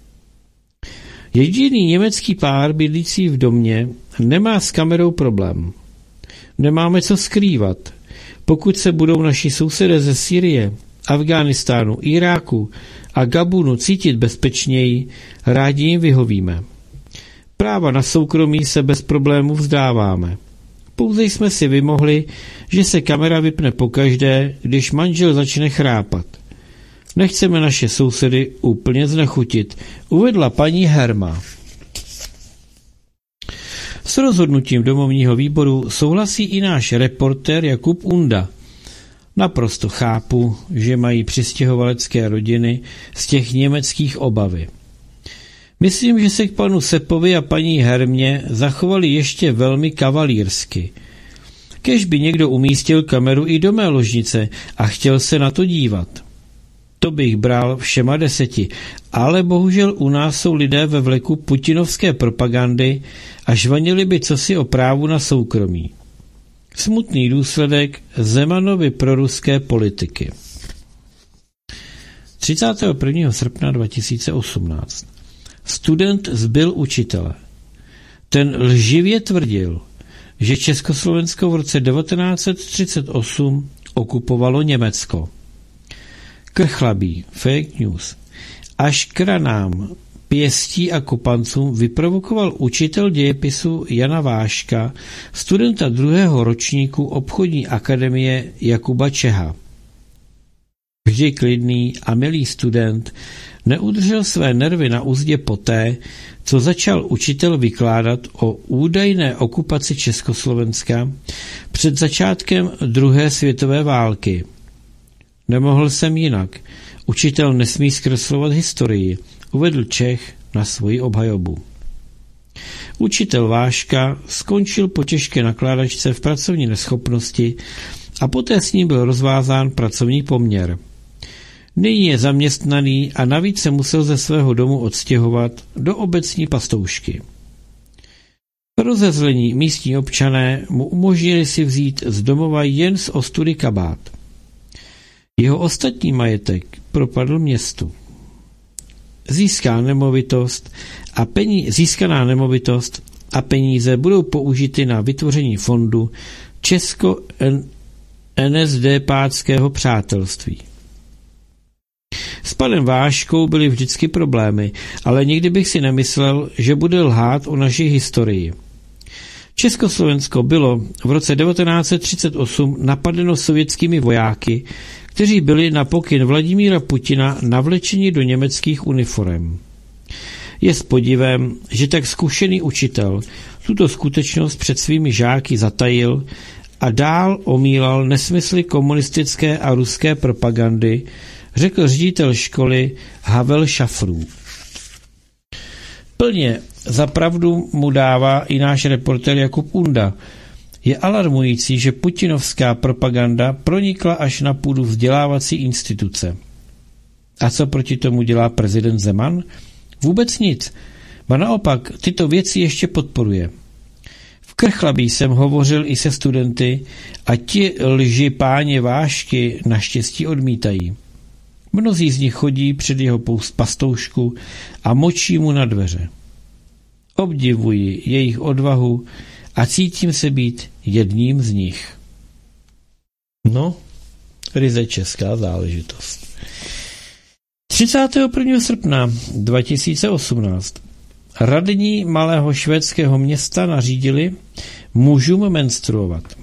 Jediný německý pár bydlící v domě nemá s kamerou problém. Nemáme co skrývat. Pokud se budou naši sousedé ze Sýrie, Afghánistánu, Iráku a Gabunu cítit bezpečněji, rádi jim vyhovíme. Práva na soukromí se bez problémů vzdáváme. Pouze jsme si vymohli, že se kamera vypne pokaždé, když manžel začne chrápat. Nechceme naše sousedy úplně znechutit, uvedla paní Herma. S rozhodnutím domovního výboru souhlasí i náš reportér Jakub Unda. Naprosto chápu, že mají přistěhovalecké rodiny z těch německých obavy. Myslím, že se k panu Sepovi a paní Hermě zachovali ještě velmi kavalírsky. Kéž by někdo umístil kameru i do mé ložnice a chtěl se na to dívat. To bych bral všema deseti, ale bohužel u nás jsou lidé ve vleku putinovské propagandy a žvanili by cosi o právu na soukromí. Smutný důsledek Zemanovy proruské politiky. třicátého prvního srpna dva tisíce osmnáct. Student zbil učitele. Ten lživě tvrdil, že Československo v roce devatenáct set třicet osm okupovalo Německo. Krchlabí, fake news. Až k ranám, pěstí a kopancům vyprovokoval učitel dějepisu Jana Váška, studenta druhého ročníku obchodní akademie Jakuba Čeha. Vždy klidný a milý student neudržel své nervy na uzdě poté, co začal učitel vykládat o údajné okupaci Československa před začátkem druhé světové války. Nemohl jsem jinak. Učitel nesmí zkreslovat historii, uvedl Čech na svoji obhajobu. Učitel Váška skončil po těžké nakládačce v pracovní neschopnosti a poté s ním byl rozvázán pracovní poměr. Nyní je zaměstnaný a navíc se musel ze svého domu odstěhovat do obecní pastoušky. Rozezlení místní občané mu umožnili si vzít z domova jen z ostudy kabát. Jeho ostatní majetek propadl městu. Získá nemovitost a pení, získaná nemovitost a peníze budou použity na vytvoření fondu Česko-N S D páckého přátelství. S panem Váškou byly vždycky problémy, ale nikdy bych si nemyslel, že bude lhát o naší historii. Československo bylo v roce devatenáct set třicet osm napadeno sovětskými vojáky, kteří byli na pokyn Vladimíra Putina navlečeni do německých uniforem. Je s podivem, že tak zkušený učitel tuto skutečnost před svými žáky zatajil a dál omílal nesmysly komunistické a ruské propagandy, řekl ředitel školy Havel Šafrů. Plně za pravdu mu dává i náš reportér Jakub Unda. Je alarmující, že putinovská propaganda pronikla až na půdu vzdělávací instituce. A co proti tomu dělá prezident Zeman? Vůbec nic. Ba naopak tyto věci ještě podporuje. V Krchlabí jsem hovořil i se studenty a ti lži páně Vášky naštěstí odmítají. Mnozí z nich chodí před jeho pastoušku a močí mu na dveře. Obdivuji jejich odvahu a cítím se být jedním z nich. No, ryze česká záležitost. třicátého prvního srpna dva tisíce osmnáct radní malého švédského města nařídili mužům menstruovat.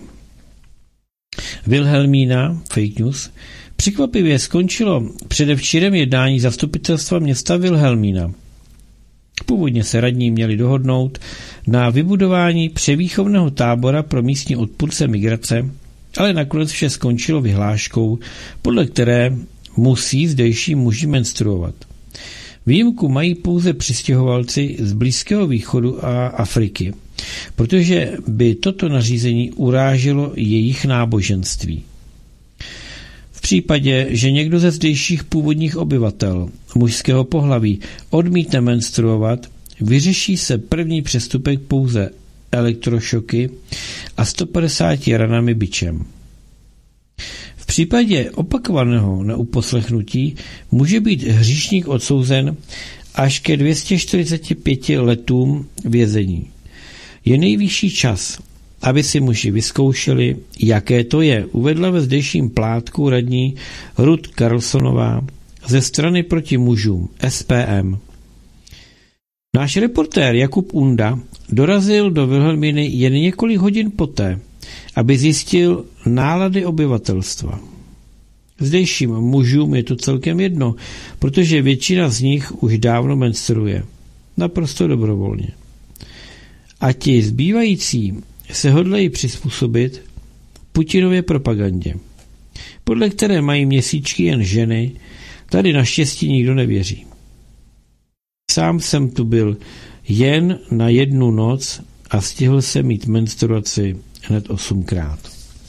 Wilhelmína, fake news, překvapivě skončilo předevčírem jednání zastupitelstva města Wilhelmína. Původně se radní měli dohodnout na vybudování převýchovného tábora pro místní odpůrce migrace, ale nakonec vše skončilo vyhláškou, podle které musí zdejší muži menstruovat. Výjimku mají pouze přistěhovalci z Blízkého východu a Afriky, protože by toto nařízení uráželo jejich náboženství. V případě, že někdo ze zdejších původních obyvatel mužského pohlaví odmítne menstruovat, vyřeší se první přestupek pouze elektrošoky a sto padesáti ranami bičem. V případě opakovaného neuposlechnutí může být hříšník odsouzen až ke dvě stě čtyřicet pět letům vězení. Je nejvyšší čas, aby si muži vyzkoušeli, jaké to je, uvedla ve zdejším plátku radní Ruth Carlsonová ze strany proti mužům S P M. Náš reportér Jakub Unda dorazil do Vilhelminy jen několik hodin poté, aby zjistil nálady obyvatelstva. Zdejším mužům je to celkem jedno, protože většina z nich už dávno menstruuje. Naprosto dobrovolně. A ti zbývající se hodlají přizpůsobit Putinově propagandě, podle které mají měsíčky jen ženy, tady naštěstí nikdo nevěří. Sám jsem tu byl jen na jednu noc a stihl jsem mít menstruaci hned osmkrát.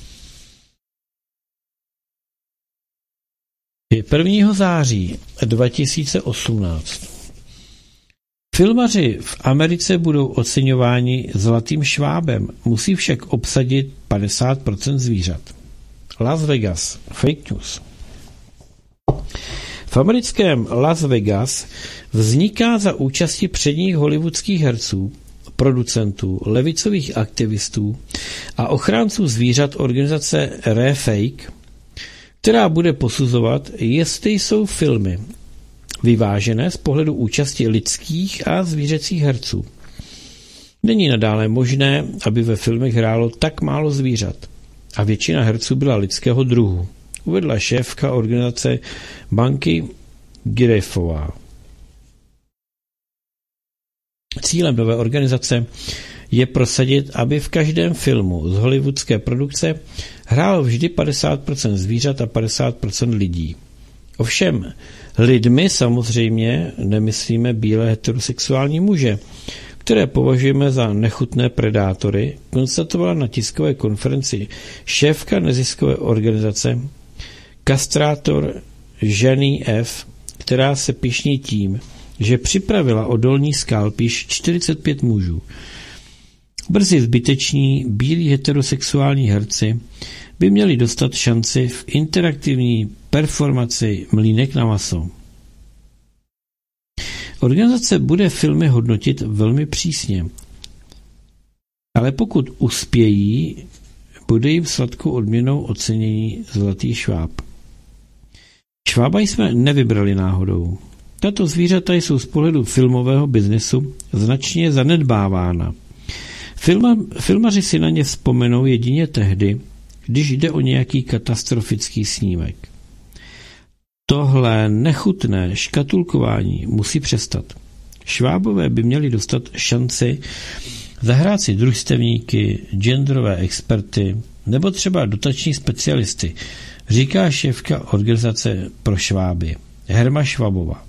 Je prvního září dva tisíce osmnáct. Filmaři v Americe budou oceňováni zlatým švábem, musí však obsadit padesát procent zvířat. Las Vegas. Fake news. V americkém Las Vegas vzniká za účasti předních hollywoodských herců, producentů, levicových aktivistů a ochránců zvířat organizace Rare Fake, která bude posuzovat, jestli jsou filmy vyvážené z pohledu účasti lidských a zvířecích herců. Není nadále možné, aby ve filmech hrálo tak málo zvířat a většina herců byla lidského druhu, uvedla šéfka organizace Banky Girefová. Cílem nové organizace je prosadit, aby v každém filmu z hollywoodské produkce hrálo vždy padesát procent zvířat a padesát procent lidí. Ovšem, lidmi samozřejmě nemyslíme bílé heterosexuální muže, které považujeme za nechutné predátory, konstatovala na tiskové konferenci šéfka neziskové organizace kastrátor Jenny F., která se pyšní tím, že připravila o dolní skalpíš čtyřicet pět mužů. Brzy zbyteční bílí heterosexuální herci by měli dostat šanci v interaktivní performaci Mlýnek na maso. Organizace bude filmy hodnotit velmi přísně, ale pokud uspějí, bude jim sladkou odměnou ocenění zlatý šváb. Švába jsme nevybrali náhodou. Tato zvířata jsou z pohledu filmového biznesu značně zanedbávána. Filma, filmaři si na ně vzpomenou jedině tehdy, když jde o nějaký katastrofický snímek. Tohle nechutné škatulkování musí přestat. Švábové by měli dostat šanci zahrát si družstevníky, genderové experty nebo třeba dotační specialisty, říká šéfka organizace pro šváby Herma Švabová.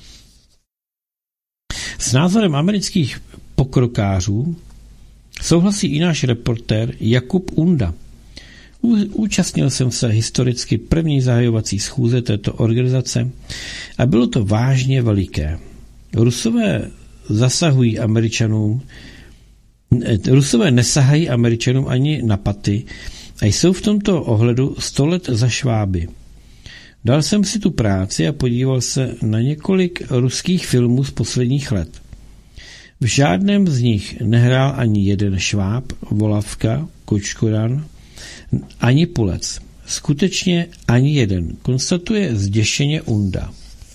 S názorem amerických pokrokářů souhlasí i náš reportér Jakub Unda. Účastnil jsem se historicky první zahajovací schůze této organizace a bylo to vážně veliké. Rusové zasahují Američanům, Rusové nesahají Američanům ani na paty a jsou v tomto ohledu sto let za šváby. Dal jsem si tu práci a podíval se na několik ruských filmů z posledních let. V žádném z nich nehrál ani jeden šváb, volavka, kočkoran, ani pulec. Skutečně ani jeden, konstatuje zděšeně Unda.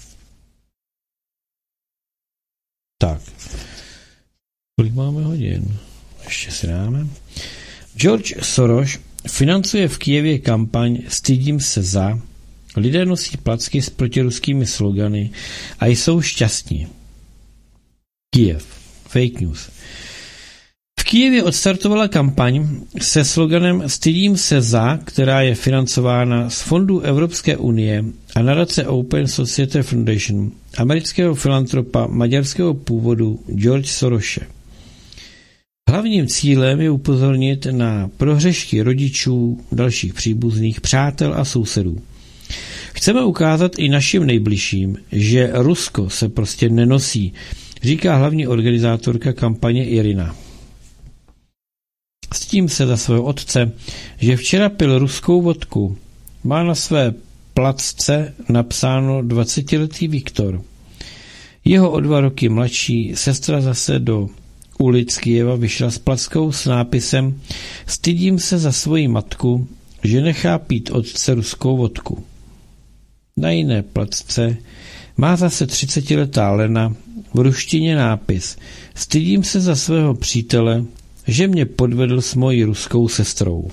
Tak. Kolik máme hodin? Ještě si dáme. George Soros financuje v Kyjevě kampaň Stydím se za. Lidé nosí placky s protiruskými slogany a jsou šťastní. Kyjev. Fake news. V Kyjevě odstartovala kampaň se sloganem Stydím se za, která je financována z fondů Evropské unie a nadace Open Society Foundation amerického filantropa maďarského původu George Sorose. Hlavním cílem je upozornit na prohřešky rodičů, dalších příbuzných, přátel a sousedů. Chceme ukázat i našim nejbližším, že Rusko se prostě nenosí, říká hlavní organizátorka kampaně Irina. Stydím se za svého otce, že včera pil ruskou vodku. Má na své placce napsáno dvacetiletý Viktor. Jeho o dva roky mladší sestra zase do ulic Kyjeva vyšla s plackou s nápisem Stydím se za svoji matku, že nechá pít otce ruskou vodku. Na jiné placce má zase třicetiletá Lena v ruštině nápis Stydím se za svého přítele, že mě podvedl s mojí ruskou sestrou.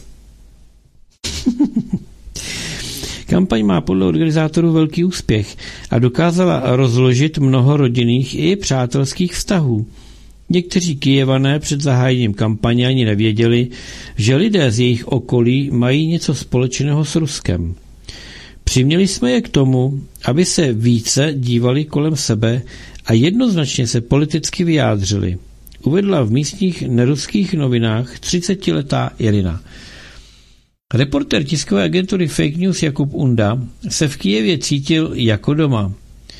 Kampaň má podle organizátorů velký úspěch a dokázala rozložit mnoho rodinných i přátelských vztahů. Někteří Kyjevané před zahájením kampaně ani nevěděli, že lidé z jejich okolí mají něco společného s Ruskem. Přiměli jsme je k tomu, aby se více dívali kolem sebe a jednoznačně se politicky vyjádřili, uvedla v místních neruských novinách třicetiletá Irina. Reportér tiskové agentury Fake News Jakub Unda se v Kyjevě cítil jako doma.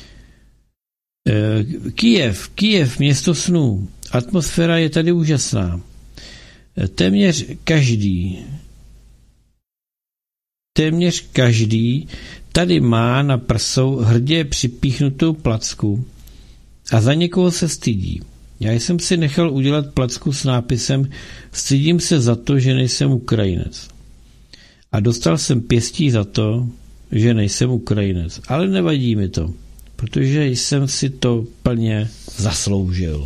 E, Kyjev, Kyjev, město snů. Atmosféra je tady úžasná. E, téměř každý, téměř každý tady má na prsou hrdě připíchnutou placku a za někoho se stydí. Já jsem si nechal udělat placku s nápisem Stydím se za to, že nejsem Ukrajinec. A dostal jsem pěstí za to, že nejsem Ukrajinec. Ale nevadí mi to, protože jsem si to plně zasloužil.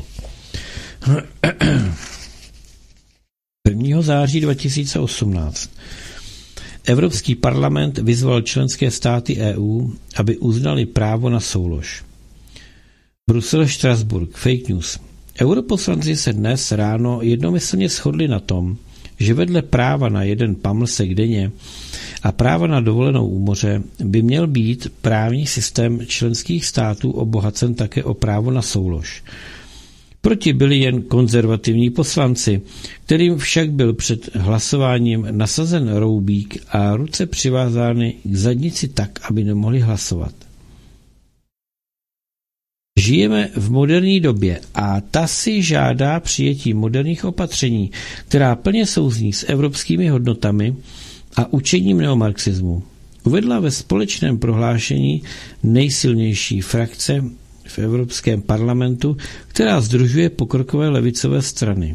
prvního září dva tisíce osmnáct Evropský parlament vyzval členské státy E U, aby uznali právo na soulož. Brusel, Štrasburg, fake news. Europoslanci se dnes ráno jednomyslně shodli na tom, že vedle práva na jeden pamlsek denně a práva na dovolenou u moře by měl být právní systém členských států obohacen také o právo na soulož. Proti byli jen konzervativní poslanci, kterým však byl před hlasováním nasazen roubík a ruce přivázány k zadnici tak, aby nemohli hlasovat. Žijeme v moderní době a ta si žádá přijetí moderních opatření, která plně souzní s evropskými hodnotami a učením neomarxismu. Uvedla ve společném prohlášení nejsilnější frakce v Evropském parlamentu, která sdružuje pokrokové levicové strany.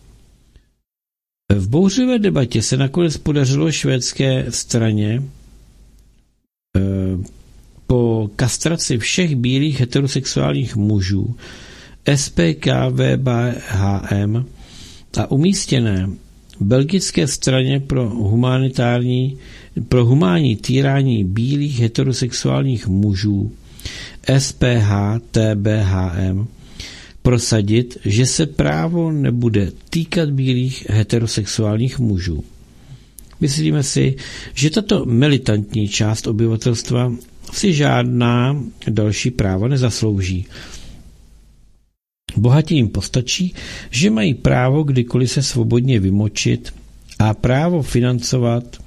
V bouřlivé debatě se nakonec podařilo švédské straně eh, po kastraci všech bílých heterosexuálních mužů S P K V B H M a umístěné belgické straně pro humanitární pro humánní týrání bílých heterosexuálních mužů S P H T B H M prosadit, že se právo nebude týkat bílých heterosexuálních mužů. Myslíme si, že tato militantní část obyvatelstva si žádná další práva nezaslouží. Bohatě jim postačí, že mají právo kdykoliv se svobodně vymočit a právo financovat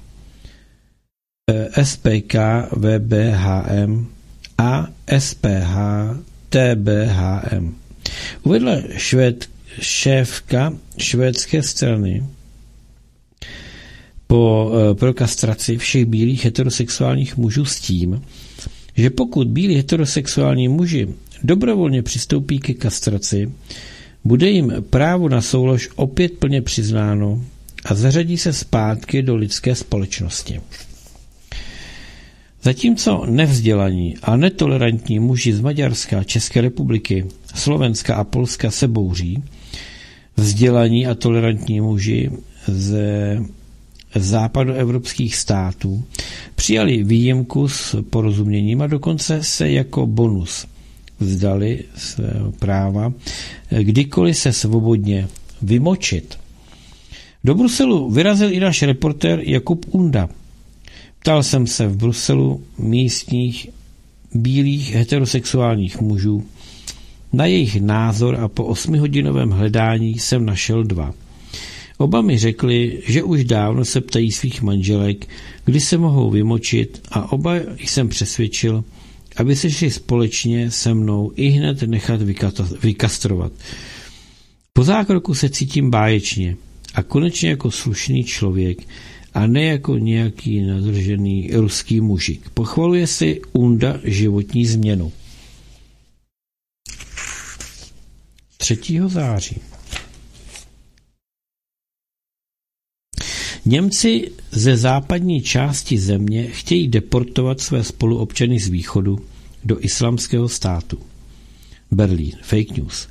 S P K V B H M a S P H T B H M. Uvedla švéd, šéfka švédské strany po pro kastraci všech bílých heterosexuálních mužů s tím, že pokud bílí heterosexuální muži dobrovolně přistoupí ke kastraci, bude jim právo na soulož opět plně přiznáno a zařadí se zpátky do lidské společnosti. Zatímco nevzdělaní a netolerantní muži z Maďarska, České republiky, Slovenska a Polska se bouří, vzdělaní a tolerantní muži ze západoevropských států přijali výjimku s porozuměním a dokonce se jako bonus vzdali svého práva kdykoliv se svobodně vymočit. Do Bruselu vyrazil i náš reportér Jakub Unda. Ptal jsem se v Bruselu místních bílých heterosexuálních mužů na jejich názor a po osmihodinovém hledání jsem našel dva. Oba mi řekli, že už dávno se ptají svých manželek, kdy se mohou vymočit a oba jsem přesvědčil, aby se šli společně se mnou i hned nechat vykastrovat. Po zákroku se cítím báječně a konečně jako slušný člověk a ne jako nějaký nadržený ruský mužik. Pochvaluje si Unda životní změnu. třetího září. Němci ze západní části země chtějí deportovat své spoluobčany z východu do islámského státu. Berlín. Fake news.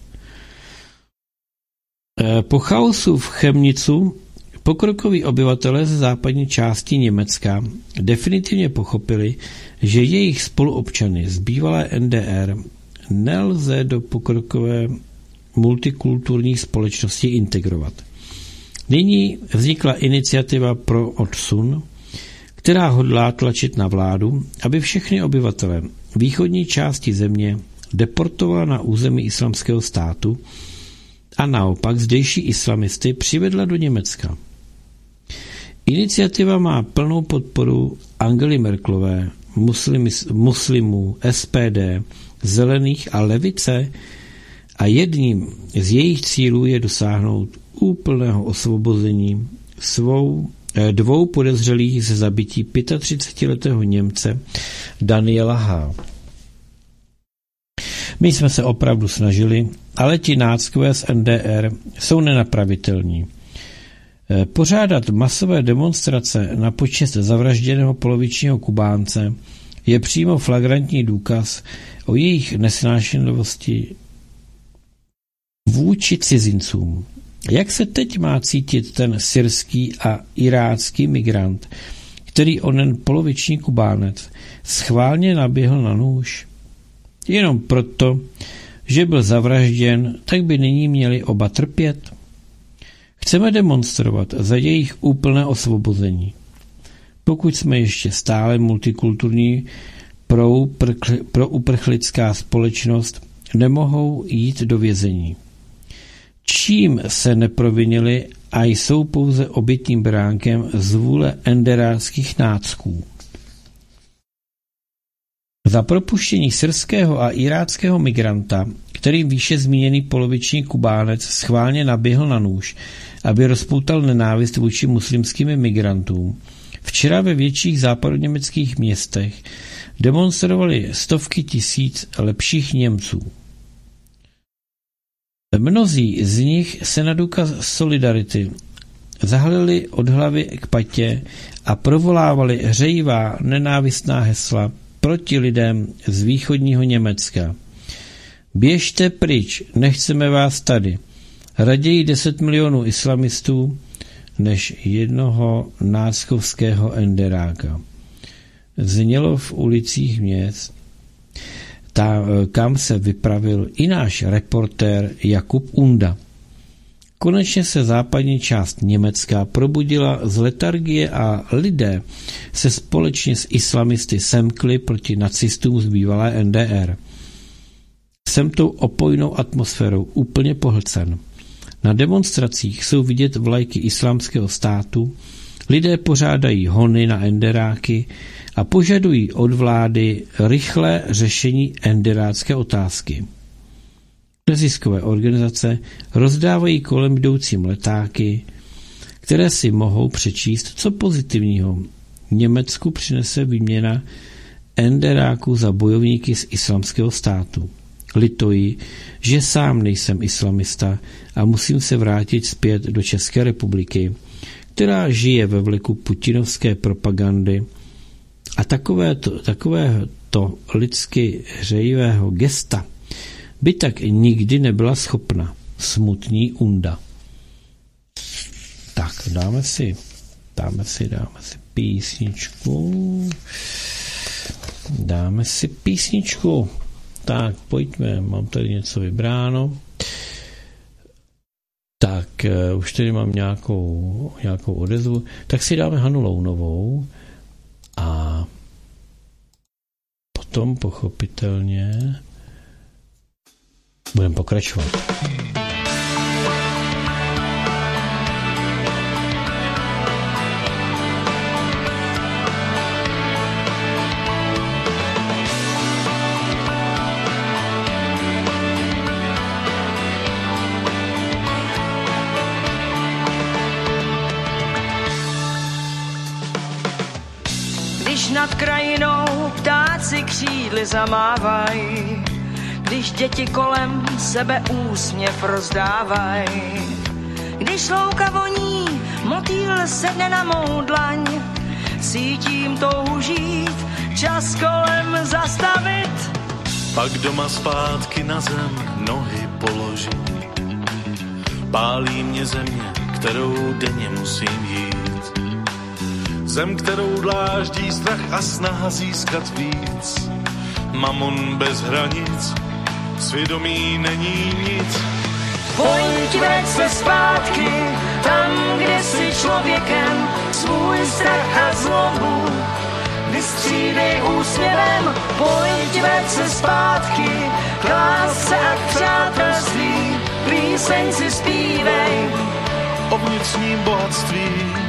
Po chaosu v Chemnicu pokrokoví obyvatelé ze západní části Německa definitivně pochopili, že jejich spoluobčany z bývalé N D R nelze do pokrokové multikulturní společnosti integrovat. Nyní vznikla iniciativa pro odsun, která hodlá tlačit na vládu, aby všechny obyvatele východní části země deportovala na území islamského státu a naopak zdejší islamisty přivedla do Německa. Iniciativa má plnou podporu Angely Merkelové, muslimů, S P D, zelených a levice a jedním z jejich cílů je dosáhnout úplného osvobození svou dvou podezřelých ze zabití třicetiletého Němce Daniela H. My jsme se opravdu snažili, ale ti náckové z N D R jsou nenapravitelní. Pořádat masové demonstrace na počest zavražděného polovičního Kubánce je přímo flagrantní důkaz o jejich nesnášenlivosti vůči cizincům. Jak se teď má cítit ten syrský a irácký migrant, který onen poloviční Kubánec schválně naběhl na nůž? Jenom proto, že byl zavražděn, tak by nyní měli oba trpět. Chceme demonstrovat za jejich úplné osvobození. Pokud jsme ještě stále multikulturní pro, pro uprchlická společnost, nemohou jít do vězení. Čím se neprovinili a jsou pouze obětním beránkem z vůle enderáckých nácků. Za propuštění syrského a iráckého migranta, kterým výše zmíněný poloviční Kubánec schválně naběhl na nůž, aby rozpoutal nenávist vůči muslimským migrantům, včera ve větších západoněmeckých městech demonstrovali stovky tisíc lepších Němců. Mnozí z nich se na důkaz solidarity zahalili od hlavy k patě a provolávali hřejivá nenávistná hesla proti lidem z východního Německa. Běžte pryč, nechceme vás tady. Raději deset milionů islamistů než jednoho náckovského enderáka. Znělo v ulicích měst, ta, kam se vypravil i náš reportér Jakub Unda. Konečně se západní část Německa probudila z letargie a lidé se společně s islamisty semkli proti nacistům z bývalé N D R. Jsem tou opojnou atmosférou úplně pohlcen. Na demonstracích jsou vidět vlajky islámského státu, lidé pořádají hony na enderáky a požadují od vlády rychlé řešení enderácké otázky. Neziskové organizace rozdávají kolem jdoucím letáky, které si mohou přečíst, co pozitivního Německu přinese výměna enderáků za bojovníky z islamského státu. Lituji, že sám nejsem islamista a musím se vrátit zpět do České republiky, která žije ve vleku putinovské propagandy a takové to, takové to lidsky hřejivého gesta by tak nikdy nebyla schopna. Smutný Unda. Tak, dáme si, dáme si, dáme si písničku. Dáme si písničku. Tak, pojďme, mám tady něco vybráno. Tak, uh, už tady mám nějakou, nějakou odezvu. Tak si dáme Hanu Lounovou a potom pochopitelně budeme pokračovat. Když nad krajinou ptáci křídly zamávají, když děti kolem sebe úsměv rozdávají, když louka voní, motýl sedne na mou dlaň, cítím touhu žít, čas kolem zastavit. Pak doma zpátky na zem nohy položím. Pálí mě země, kterou denně musím jít. Zem, kterou dláždí strach a snaha získat víc. Mamon bez hranic, svědomí není nic. Pojď, vrať se zpátky, tam, kde jsi člověkem, svůj strach a zlobu vystřídej úsměvem. Pojď, vrať se zpátky, k lásce a k přátelství, píseň si zpívej o vnitřním bohatství.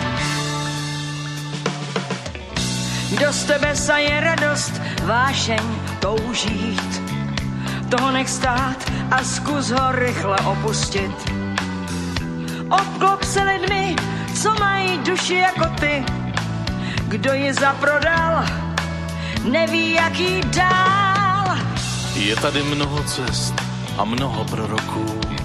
Kdo z tebe saje radost, vášeň toužít, toho nech stát a zkus ho rychle opustit. Obklop se lidmi, co mají duši jako ty. Kdo ji zaprodal, neví, jak jí dál. Je tady mnoho cest a mnoho proroků.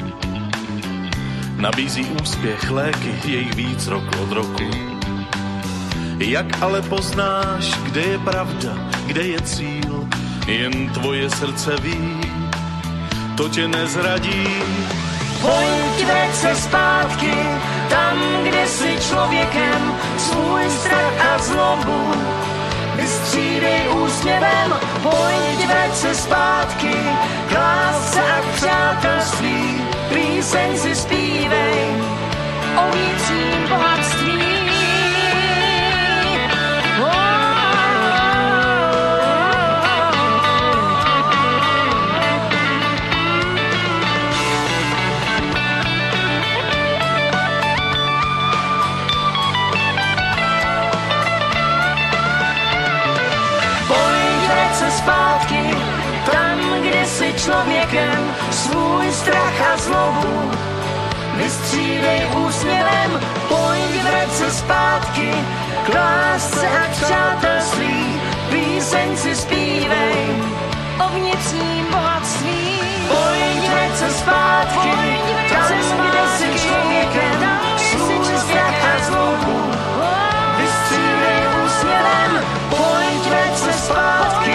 Nabízí úspěch, léky, jejich víc rok od roku. Jak ale poznáš, kde je pravda, kde je cíl? Jen tvoje srdce ví, to tě nezradí. Pojď, vrať se zpátky, tam, kde jsi člověkem, svůj strach a zlobu vystřídej úsměvem. Pojď, vrať se zpátky, k lásce a k přátelství, píseň si zpívej o vnitřním bohatství. Zpátky, tam, kde jsi člověkem, svůj strach a zlobu vystřídej úsměvem. Pojď, vrať se zpátky, k lásce a k přátelství, píseň si zpívej o vnitřním bohatství. Pojď, vrať se zpátky, tam, kde jsi člověkem, svůj strach a zlobu vystřídej úsměvem. Pojď, vrať se zpátky,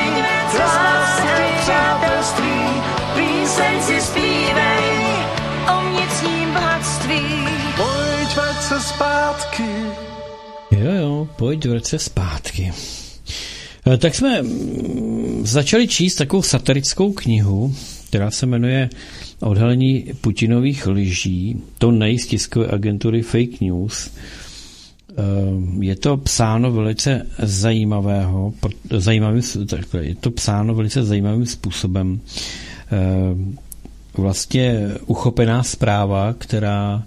píseň si zpívej o vnitřním bohatství. Pojď, vrať se zpátky. Jo, jo, pojď, vrať se zpátky. Tak jsme začali číst takovou satirickou knihu, která se jmenuje Odhalení Putinových lží, to nej z tiskové agentury Fake News. Je to psáno velice zajímavého, zajímavým, je to psáno velice zajímavým způsobem. Vlastně uchopená zpráva, která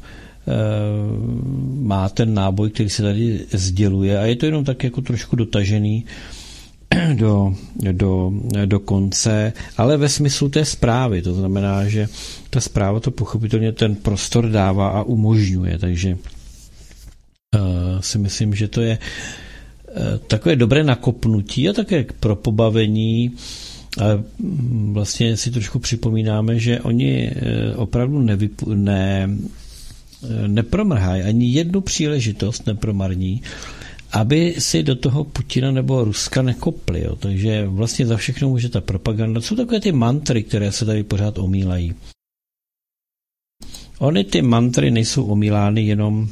má ten náboj, který se tady sděluje, a je to jenom tak jako trošku dotažený do, do, do konce, ale ve smyslu té zprávy. To znamená, že ta zpráva to pochopitelně ten prostor dává a umožňuje, takže Uh, si myslím, že to je uh, takové dobré nakopnutí a také pro pobavení. Uh, vlastně si trošku připomínáme, že oni uh, opravdu nevypu- ne, uh, nepromrhají, ani jednu příležitost nepromarní, aby si do toho Putina nebo Ruska nekopli. Jo. Takže vlastně za všechno může ta propaganda. Jsou takové ty mantry, které se tady pořád omílají. Ony ty mantry nejsou omílány jenom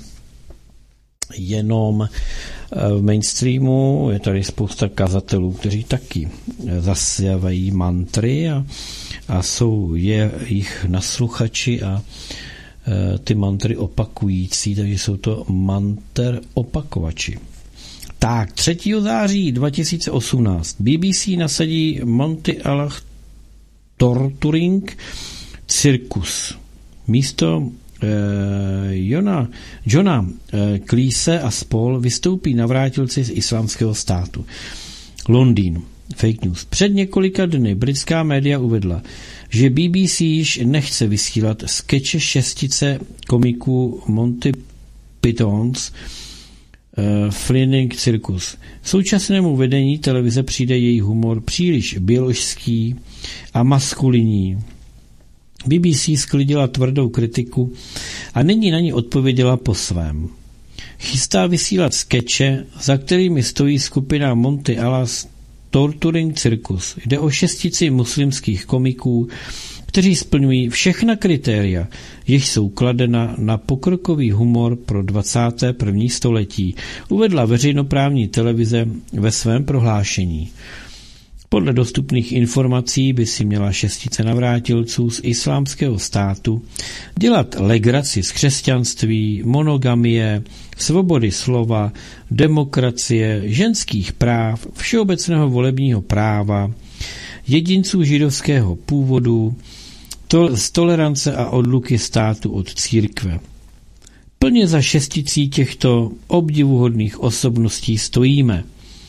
jenom v mainstreamu, je tady spousta kazatelů, kteří taky zasívají mantry a, a jsou je, jich nasluchači a e, ty mantry opakující, takže jsou to manter opakovači. Tak, třetího září dva tisíce osmnáct B B C nasadí Monty Allah Torturing Circus. Místo Jona, Johna Cleese a spol vystoupí navrátilci z islámského státu. Londýn. Fake news. Před několika dny britská média uvedla, že B B C již nechce vysílat skeče šestice komiků Monty Pythons Flinning Circus. Současnému vedení televize přijde její humor příliš bioložský a maskulinní. B B C sklidila tvrdou kritiku a nyní na ní odpověděla po svém. Chystá vysílat skeče, za kterými stojí skupina Monty Alas Torturing Circus. Jde o šestici muslimských komiků, kteří splňují všechna kritéria, jež jsou kladena na pokrokový humor pro dvacáté první století, uvedla veřejnoprávní televize ve svém prohlášení. Podle dostupných informací by si měla šestice navrátilců z Islámského státu dělat legraci z křesťanství, monogamie, svobody slova, demokracie, ženských práv, všeobecného volebního práva, jedinců židovského původu, to, z tolerance a odluky státu od církve. Plně za šesticí těchto obdivuhodných osobností stojíme.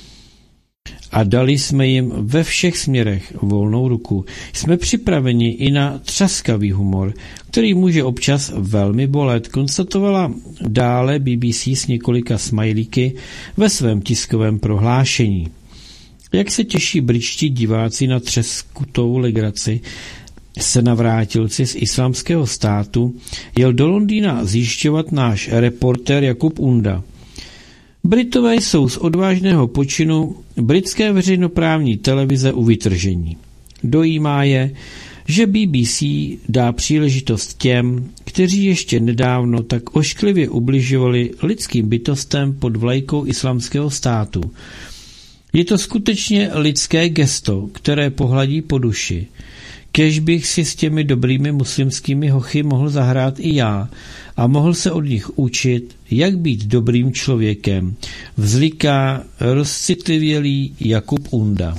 A dali jsme jim ve všech směrech volnou ruku. Jsme připraveni i na třaskavý humor, který může občas velmi bolet, konstatovala dále B B C s několika smajlíky ve svém tiskovém prohlášení. Jak se těší britští diváci na třeskutou legraci, se navrátilci z Islámského státu jel do Londýna zjišťovat náš reportér Jakub Unda. Britové jsou z odvážného počinu britské veřejnoprávní televize u vytržení. Dojímá je, že B B C dá příležitost těm, kteří ještě nedávno tak ošklivě ubližovali lidským bytostem pod vlajkou Islámského státu. Je to skutečně lidské gesto, které pohladí po duši. Kéž bych si s těmi dobrými muslimskými hochy mohl zahrát i já a mohl se od nich učit, jak být dobrým člověkem, vzliká rozcitlivělý Jakub Unda.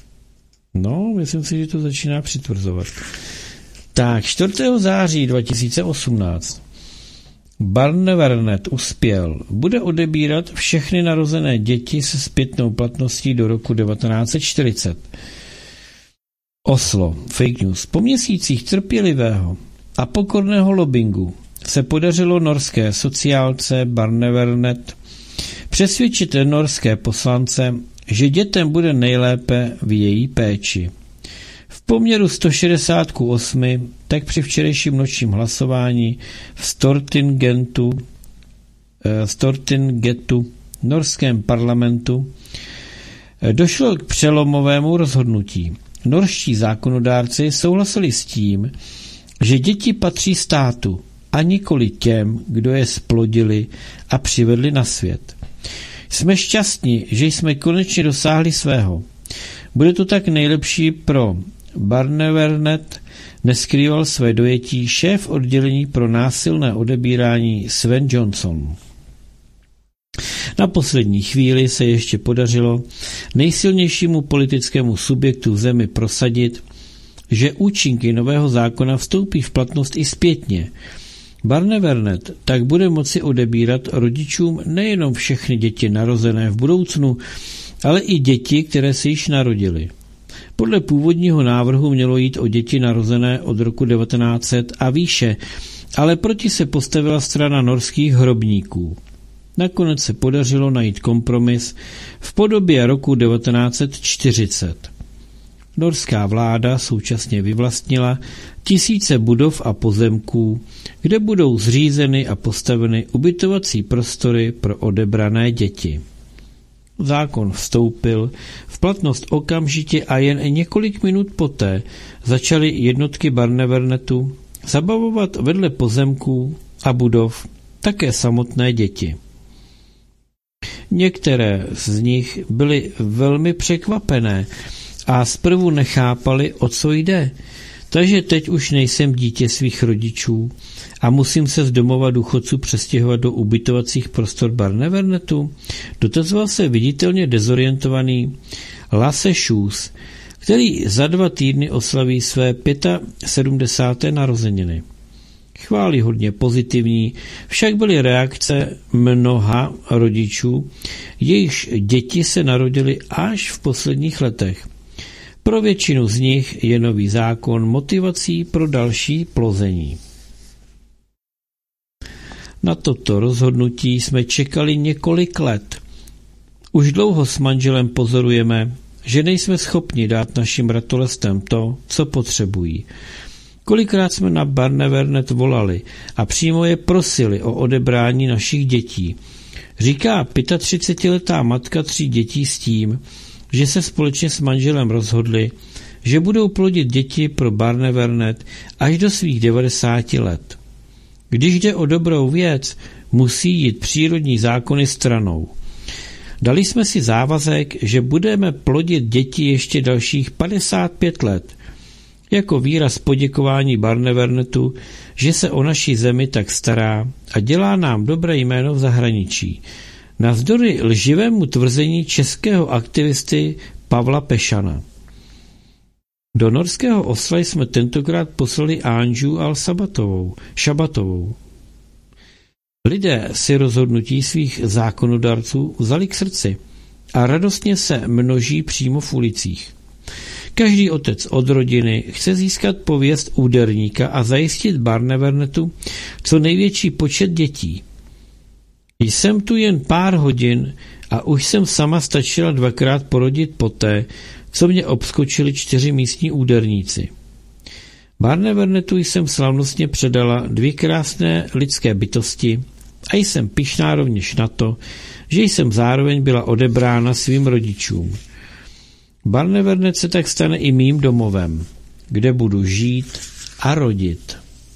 No, myslím si, že to začíná přitvrzovat. Tak, čtvrtého září dva tisíce osmnáct. Barnevernet uspěl. Bude odebírat všechny narozené děti se zpětnou platností do roku devatenáct set čtyřicet. Oslo, fake news. Po měsících trpělivého a pokorného lobbingu se podařilo norské sociálce Barnevernet přesvědčit norské poslance, že dětem bude nejlépe v její péči. V poměru sto šedesát ku osmi, tak při včerejším nočním hlasování v Stortingetu, eh, Stortingetu norském parlamentu došlo k přelomovému rozhodnutí. Norští zákonodárci souhlasili s tím, že děti patří státu a nikoli těm, kdo je splodili a přivedli na svět. Jsme šťastní, že jsme konečně dosáhli svého. Bude to tak nejlepší pro Barnevernet, neskrýval své dojetí šéf oddělení pro násilné odebírání Sven Johnson. Na poslední chvíli se ještě podařilo nejsilnějšímu politickému subjektu v zemi prosadit, že účinky nového zákona vstoupí v platnost i zpětně. Barnevernet tak bude moci odebírat rodičům nejenom všechny děti narozené v budoucnu, ale i děti, které se již narodily. Podle původního návrhu mělo jít o děti narozené od roku devatenáct set a výše, ale proti se postavila strana norských hrobníků. Nakonec se podařilo najít kompromis v podobě roku devatenáct set čtyřicet. Norská vláda současně vyvlastnila tisíce budov a pozemků, kde budou zřízeny a postaveny ubytovací prostory pro odebrané děti. Zákon vstoupil v platnost okamžitě a jen několik minut poté začaly jednotky Barnevernetu zabavovat vedle pozemků a budov také samotné děti. Některé z nich byly velmi překvapené a zprvu nechápali, o co jde. Takže teď už nejsem dítě svých rodičů a musím se z domova důchodců přestěhovat do ubytovacích prostor Barnevernetu, dotazoval se viditelně dezorientovaný Lasse Shoes, který za dva týdny oslaví své sedmdesáté páté narozeniny. Chvály hodně pozitivní, však byly reakce mnoha rodičů, jejichž děti se narodily až v posledních letech. Pro většinu z nich je nový zákon motivací pro další plození. Na toto rozhodnutí jsme čekali několik let. Už dlouho s manželem pozorujeme, že nejsme schopni dát našim ratolestem to, co potřebují. Kolikrát jsme na Barnevernet volali a přímo je prosili o odebrání našich dětí. Říká třicetiletá matka tří dětí s tím, že se společně s manželem rozhodli, že budou plodit děti pro Barnevernet až do svých devadesáti let. Když jde o dobrou věc, musí jít přírodní zákony stranou. Dali jsme si závazek, že budeme plodit děti ještě dalších padesát pět let, jako výraz poděkování Barnevernetu, že se o naši zemi tak stará a dělá nám dobré jméno v zahraničí. Navzdory lživému tvrzení českého aktivisty Pavla Pešana. Do norského Osla jsme tentokrát poslali Anžu al-Sabatovou, Šabatovou. Lidé si rozhodnutí svých zákonodarců vzali k srdci a radostně se množí přímo v ulicích. Každý otec od rodiny chce získat pověst úderníka a zajistit Barnevernetu co největší počet dětí. Jsem tu jen pár hodin a už jsem sama stačila dvakrát porodit poté, co mě obskočili čtyři místní úderníci. Barnevernetu jsem slavnostně předala dvě krásné lidské bytosti a jsem pyšná rovněž na to, že jsem zároveň byla odebrána svým rodičům. Barnevernet se tak stane i mým domovem, kde budu žít a rodit.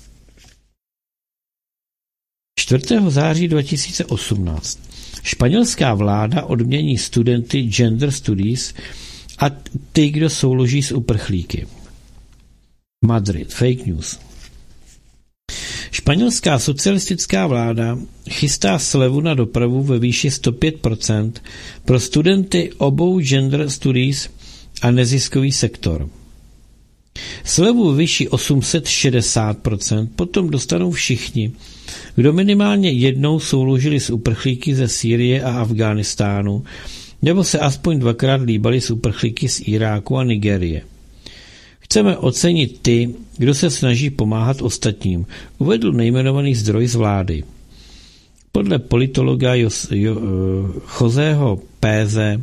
čtvrtého září dva tisíce osmnáct. Španělská vláda odmění studenty Gender Studies a ty, kdo souloží s uprchlíky. Madrid. Fake news. Španělská socialistická vláda chystá slevu na dopravu ve výši sto pět procent pro studenty obou Gender Studies a neziskový sektor. Slevu ve výši osm set šedesát procent potom dostanou všichni, kdo minimálně jednou souložili s uprchlíky ze Sýrie a Afghánistánu, nebo se aspoň dvakrát líbali s uprchlíky z Iráku a Nigérie. Chceme ocenit ty, kdo se snaží pomáhat ostatním, uvedl nejmenovaný zdroj z vlády. Podle politologa Jos, jo, Joseho Péze,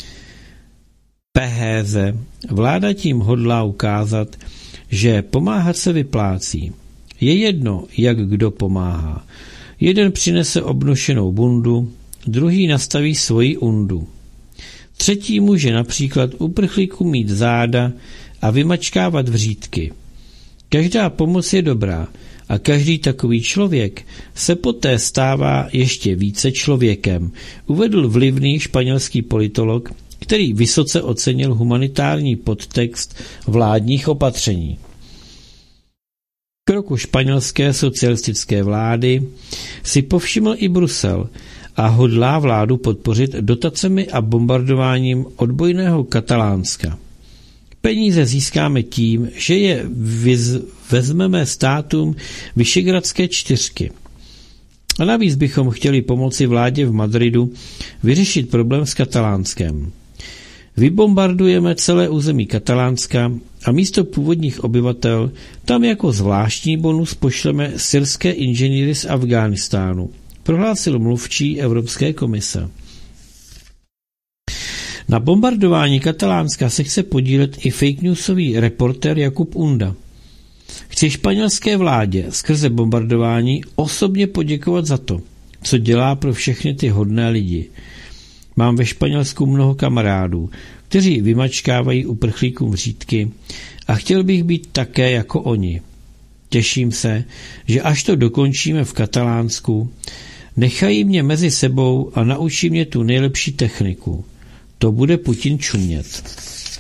Péze vláda tím hodlá ukázat, že pomáhat se vyplácí. Je jedno, jak kdo pomáhá. Jeden přinese obnošenou bundu, druhý nastaví svoji undu. Třetí může například uprchlíku mít záda a vymačkávat vřídky. Každá pomoc je dobrá a každý takový člověk se poté stává ještě více člověkem, uvedl vlivný španělský politolog, který vysoce ocenil humanitární podtext vládních opatření. Kroku španělské socialistické vlády si povšiml i Brusel a hodlá vládu podpořit dotacemi a bombardováním odbojného Katalánska. Peníze získáme tím, že je vyz, vezmeme státům Vyšegradské čtyřky. A navíc bychom chtěli pomoci vládě v Madridu vyřešit problém s Katalánskem. Vybombardujeme celé území Katalánska a místo původních obyvatel tam jako zvláštní bonus pošleme syrské inženýry z Afghánistánu, prohlásil mluvčí Evropské komise. Na bombardování Katalánska se chce podílet i fake newsový reportér Jakub Unda. Chci španělské vládě skrze bombardování osobně poděkovat za to, co dělá pro všechny ty hodné lidi. Mám ve Španělsku mnoho kamarádů, kteří vymačkávají uprchlíkům vřídky a chtěl bych být také jako oni. Těším se, že až to dokončíme v Katalánsku, nechají mě mezi sebou a naučí mě tu nejlepší techniku. To bude Putin čumět.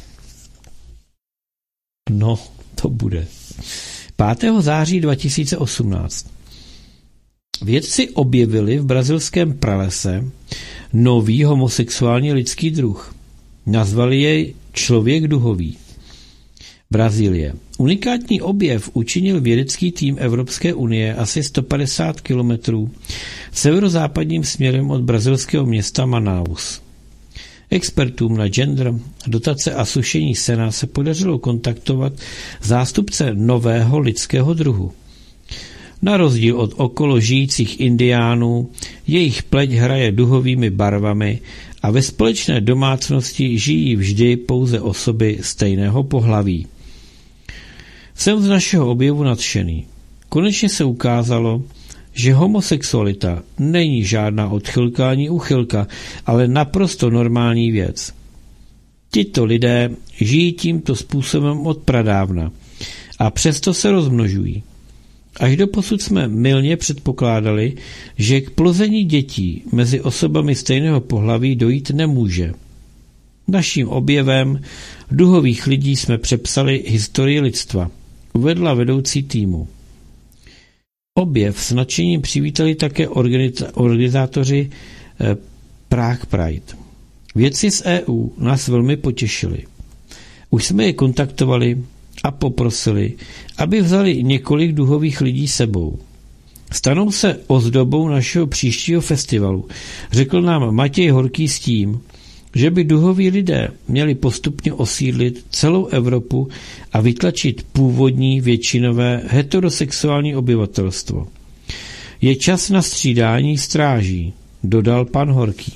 No, to bude. pátého září dva tisíce osmnáct. Vědci objevili v brazilském pralese nový homosexuální lidský druh. Nazvali jej člověk duhový. Brazílie. Unikátní objev učinil vědecký tým Evropské unie asi sto padesát kilometrů severozápadním směrem od brazilského města Manaus. Expertům na gender, dotace a sušení sena se podařilo kontaktovat zástupce nového lidského druhu. Na rozdíl od okolo žijících indiánů, jejich pleť hraje duhovými barvami a ve společné domácnosti žijí vždy pouze osoby stejného pohlaví. Jsem z našeho objevu nadšený. Konečně se ukázalo, že homosexualita není žádná odchylka ani úchylka, ale naprosto normální věc. Tito lidé žijí tímto způsobem od pradávna a přesto se rozmnožují. Až doposud jsme mylně předpokládali, že k plození dětí mezi osobami stejného pohlaví dojít nemůže. Naším objevem duhových lidí jsme přepsali historii lidstva, uvedla vedoucí týmu. Objev s nadšením přivítali také organizátoři eh, Prague Pride. Vědci z E U nás velmi potěšili. Už jsme je kontaktovali a poprosili, aby vzali několik duhových lidí sebou. Stanou se ozdobou našeho příštího festivalu, řekl nám Matěj Horký s tím, že by duhoví lidé měli postupně osídlit celou Evropu a vytlačit původní většinové heterosexuální obyvatelstvo. Je čas na střídání stráží, dodal pan Horký.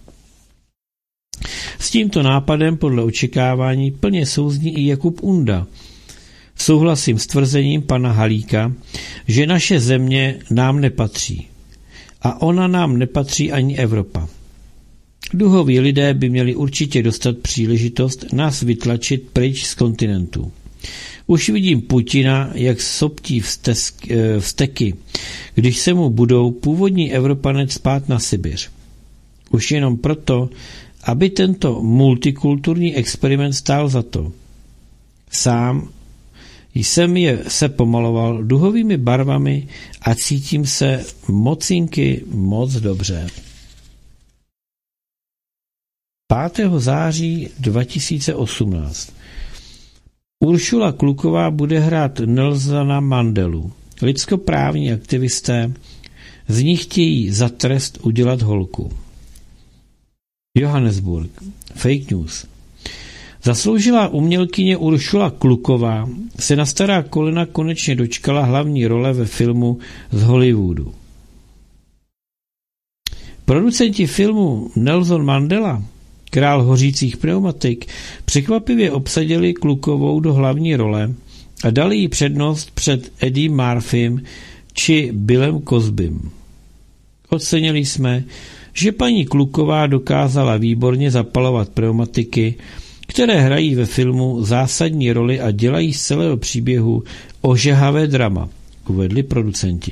S tímto nápadem podle očekávání plně souzní i Jakub Unda. Souhlasím s tvrzením pana Halíka, že naše země nám nepatří. A ona nám nepatří ani Evropa. Duhoví lidé by měli určitě dostat příležitost nás vytlačit pryč z kontinentu. Už vidím Putina, jak soptí vzteky, když se mu budou původní Evropané cpát na Sibiř. Už jenom proto, aby tento multikulturní experiment stál za to. Sám jsem je se pomaloval duhovými barvami a cítím se mocinky moc dobře. pátého září dva tisíce osmnáct. Uršula Kluková bude hrát Nelsona Mandelu. Lidskoprávní aktivisté z ní chtějí za trest udělat holku. Johannesburg. Fake news. Zasloužilá umělkyně Uršula Kluková se na stará kolena konečně dočkala hlavní role ve filmu z Hollywoodu. Producenti filmu Nelson Mandela, král hořících pneumatik, překvapivě obsadili Klukovou do hlavní role a dali jí přednost před Eddie Murphym či Billem Cosbym. Ocenili jsme, že paní Kluková dokázala výborně zapalovat pneumatiky, které hrají ve filmu zásadní roli a dělají z celého příběhu ožehavé drama, uvedli producenti.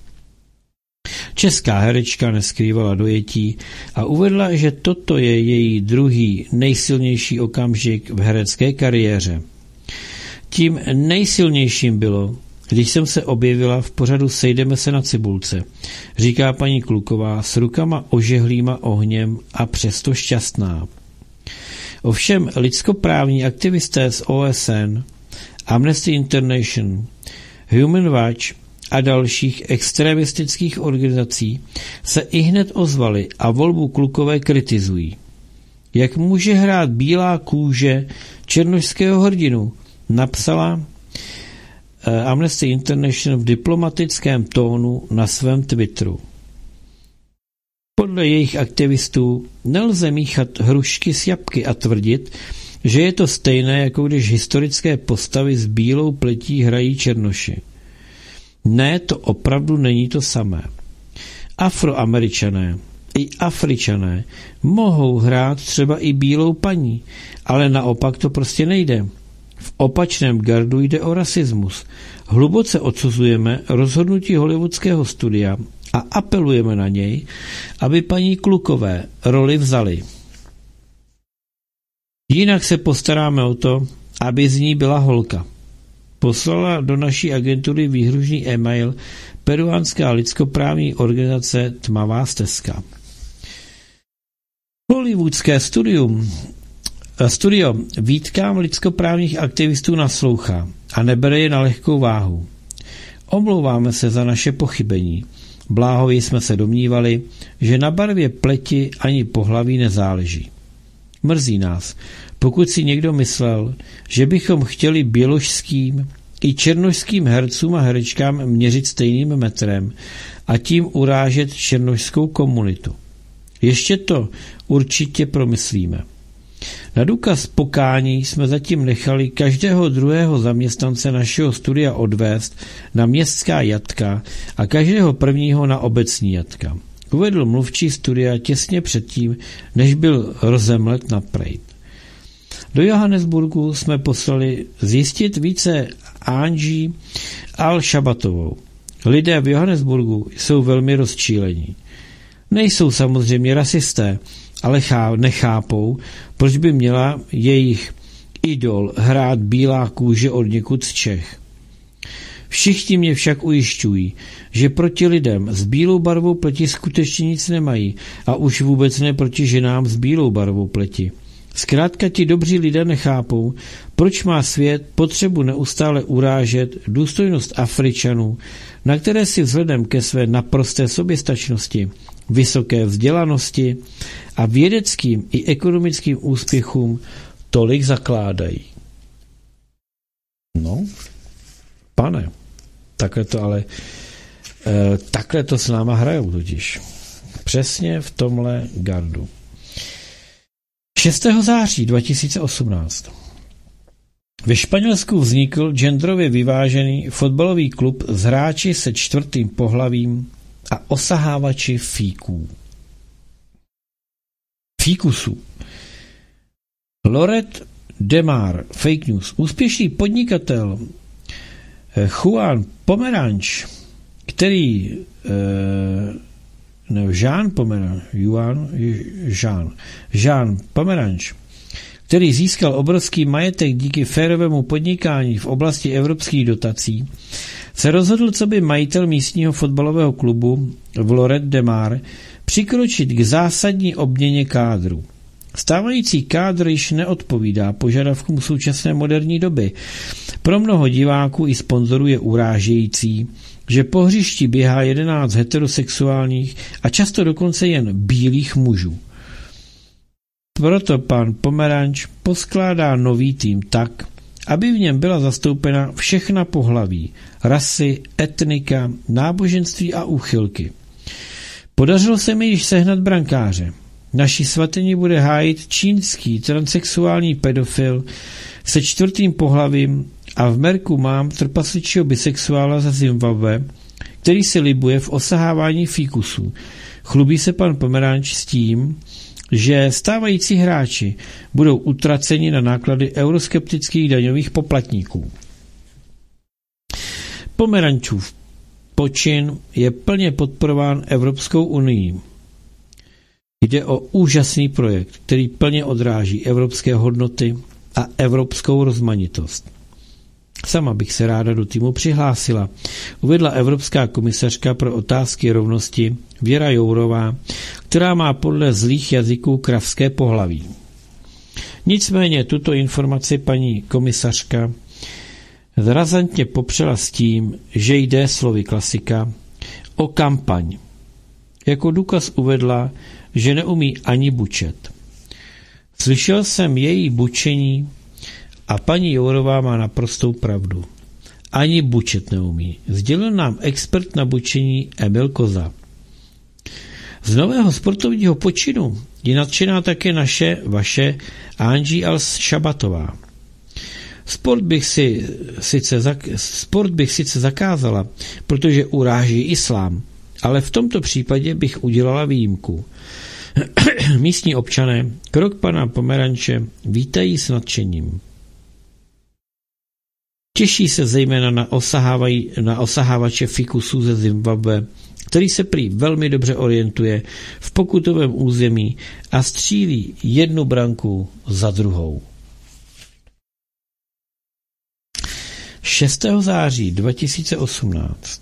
Česká herečka neskrývala dojetí a uvedla, že toto je její druhý nejsilnější okamžik v herecké kariéře. Tím nejsilnějším bylo, když jsem se objevila v pořadu Sejdeme se na cibulce, říká paní Kluková s rukama ožehlýma ohněm a přesto šťastná. Ovšem lidskoprávní aktivisté z O S N, Amnesty International, Human Watch a dalších extremistických organizací se ihned ozvali a volbu Klukové kritizují. Jak může hrát bílá kůže černošského hrdinu, napsala Amnesty International v diplomatickém tónu na svém Twitteru. Podle jejich aktivistů nelze míchat hrušky s jabky a tvrdit, že je to stejné, jako když historické postavy s bílou pletí hrají černoši. Ne, to opravdu není to samé. Afroameričané i Afričané mohou hrát třeba i bílou paní, ale naopak to prostě nejde. V opačném gardu jde o rasismus. Hluboce odsuzujeme rozhodnutí hollywoodského studia a apelujeme na něj, aby paní Klukové roli vzali. Jinak se postaráme o to, aby z ní byla holka. Poslala do naší agentury výhružný e-mail peruánská lidskoprávní organizace Tmavá stezka. Hollywoodské studium Studio výtkám lidskoprávních aktivistů naslouchá a nebere je na lehkou váhu. Omlouváme se za naše pochybení. Bláhově jsme se domnívali, že na barvě pleti ani pohlaví nezáleží. Mrzí nás, pokud si někdo myslel, že bychom chtěli běložským i černošským hercům a herečkám měřit stejným metrem a tím urážet černošskou komunitu. Ještě to určitě promyslíme. Na důkaz pokání jsme zatím nechali každého druhého zaměstnance našeho studia odvést na městská jatka a každého prvního na obecní jatka. Uvedl mluvčí studia těsně předtím, než byl rozemlet na Pride. Do Johannesburgu jsme poslali zjistit více Angie Al-Shabatovou. Lidé v Johannesburgu jsou velmi rozčílení. Nejsou samozřejmě rasisté, ale nechápou, proč by měla jejich idol hrát bílá kůže od někud z Čech. Všichni mě však ujišťují, že proti lidem s bílou barvou pleti skutečně nic nemají a už vůbec ne proti ženám s bílou barvou pleti. Zkrátka ti dobří lidé nechápou, proč má svět potřebu neustále urážet důstojnost Afričanů, na které si vzhledem ke své naprosté soběstačnosti, vysoké vzdělanosti a vědeckým i ekonomickým úspěchům tolik zakládají. No, pane, takhle to ale e, takhle to s náma hrajou totiž. Přesně v tomhle gardu. šestého září dva tisíce osmnáct. Ve Španělsku vznikl genderově vyvážený fotbalový klub s hráči se čtvrtým pohlavím a osahávači fíků. Fíkusů. Loret Demar, fake news. Úspěšný podnikatel Juan Pomeranč, který eh, ne, Jean Pomeranč, Juan, Jean, Jean Pomeranč, který získal obrovský majetek díky férovému podnikání v oblasti evropských dotací, se rozhodl, co by majitel místního fotbalového klubu v Loret de Mar přikročit k zásadní obměně kádru. Stávající kádr již neodpovídá požadavkům současné moderní doby. Pro mnoho diváků i sponzorů je urážející, že po hřišti běhá jedenáct heterosexuálních a často dokonce jen bílých mužů. Proto pan Pomeranč poskládá nový tým tak, aby v něm byla zastoupena všechna pohlaví, rasy, etnika, náboženství a úchylky. Podařilo se mi již sehnat brankáře. Naší svatyni bude hájit čínský transsexuální pedofil se čtvrtým pohlavím a v merku mám trpasličího bisexuála za Zimbabwe, který se libuje v osahávání fíkusů. Chlubí se pan Pomeranč s tím, že stávající hráči budou utraceni na náklady euroskeptických daňových poplatníků. Pomerančův počin je plně podporován Evropskou unii. Jde o úžasný projekt, který plně odráží evropské hodnoty a evropskou rozmanitost. Sama bych se ráda do týmu přihlásila, uvedla evropská komisařka pro otázky rovnosti Věra Jourová, která má podle zlých jazyků kravské pohlaví. Nicméně tuto informaci paní komisařka razantně popřela s tím, že jde, slovy klasika, o kampaň. Jako důkaz uvedla, že neumí ani bučet. Slyšel jsem její bučení a paní Jourová má naprostou pravdu. Ani bučet neumí. Sdělil nám expert na bučení Emil Koza. Z nového sportovního počinu je nadšená také naše, vaše Angie Al-Shabatová. Sport bych, si sice zak, sport bych sice zakázala, protože uráží islám, ale v tomto případě bych udělala výjimku. Místní občané krok pana Pomeranče vítají s nadšením. Těší se zejména na, na osahávače fikusů ze Zimbabwe, který se prý velmi dobře orientuje v pokutovém území a střílí jednu branku za druhou. šestého září dva tisíce osmnáct.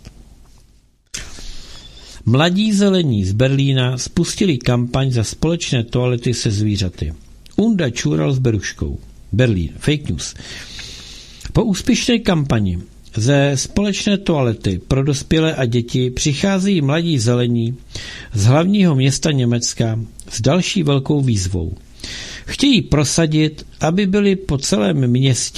Mladí zelení z Berlína spustili kampaň za společné toalety se zvířaty. Unda čůral s beruškou. Berlín. Fake news. Po úspěšné kampani ze společné toalety pro dospělé a děti přicházejí mladí zelení z hlavního města Německa s další velkou výzvou. Chtějí prosadit, aby byly po celém městě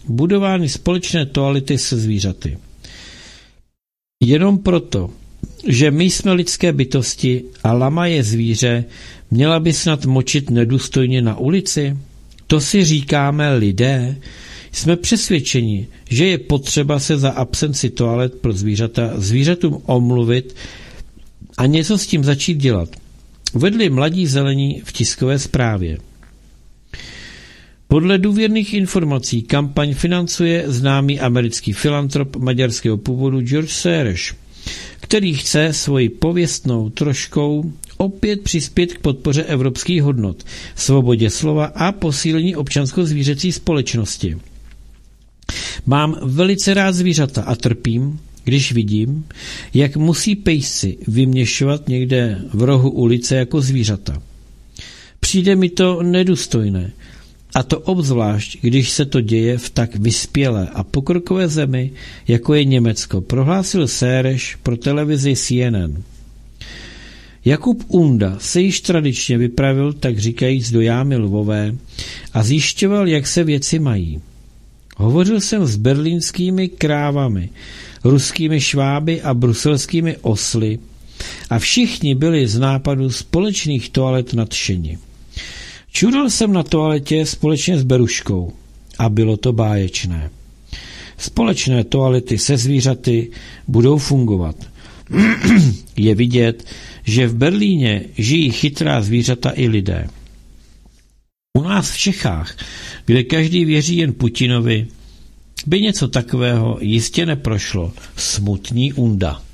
budovány společné toalety se zvířaty. Jenom proto, že my jsme lidské bytosti a lama je zvíře, měla by snad močit nedůstojně na ulici? To si říkáme lidé. Jsme přesvědčeni, že je potřeba se za absenci toalet pro zvířata zvířatům omluvit a něco s tím začít dělat. Uvedli Mladí zelení v tiskové zprávě. Podle důvěrných informací kampaň financuje známý americký filantrop maďarského původu George Soros, který chce svoji pověstnou troškou opět přispět k podpoře evropských hodnot, svobodě slova a posílení občansko-zvířecí společnosti. Mám velice rád zvířata a trpím, když vidím, jak musí pejsci vyměšovat někde v rohu ulice jako zvířata. Přijde mi to nedůstojné, a to obzvlášť, když se to děje v tak vyspělé a pokrokové zemi, jako je Německo, prohlásil Sereš pro televizi C N N. Jakub Unda se již tradičně vypravil, tak říkajíc, do jámy lvové a zjišťoval, jak se věci mají. Hovořil jsem s berlínskými krávami, ruskými šváby a bruselskými osly a všichni byli z nápadu společných toalet nadšeni. Čudal jsem na toaletě společně s Beruškou a bylo to báječné. Společné toalety se zvířaty budou fungovat. Je vidět, že v Berlíně žijí chytrá zvířata i lidé. U nás v Čechách, kde každý věří jen Putinovi, by něco takového jistě neprošlo. Smutní Unda.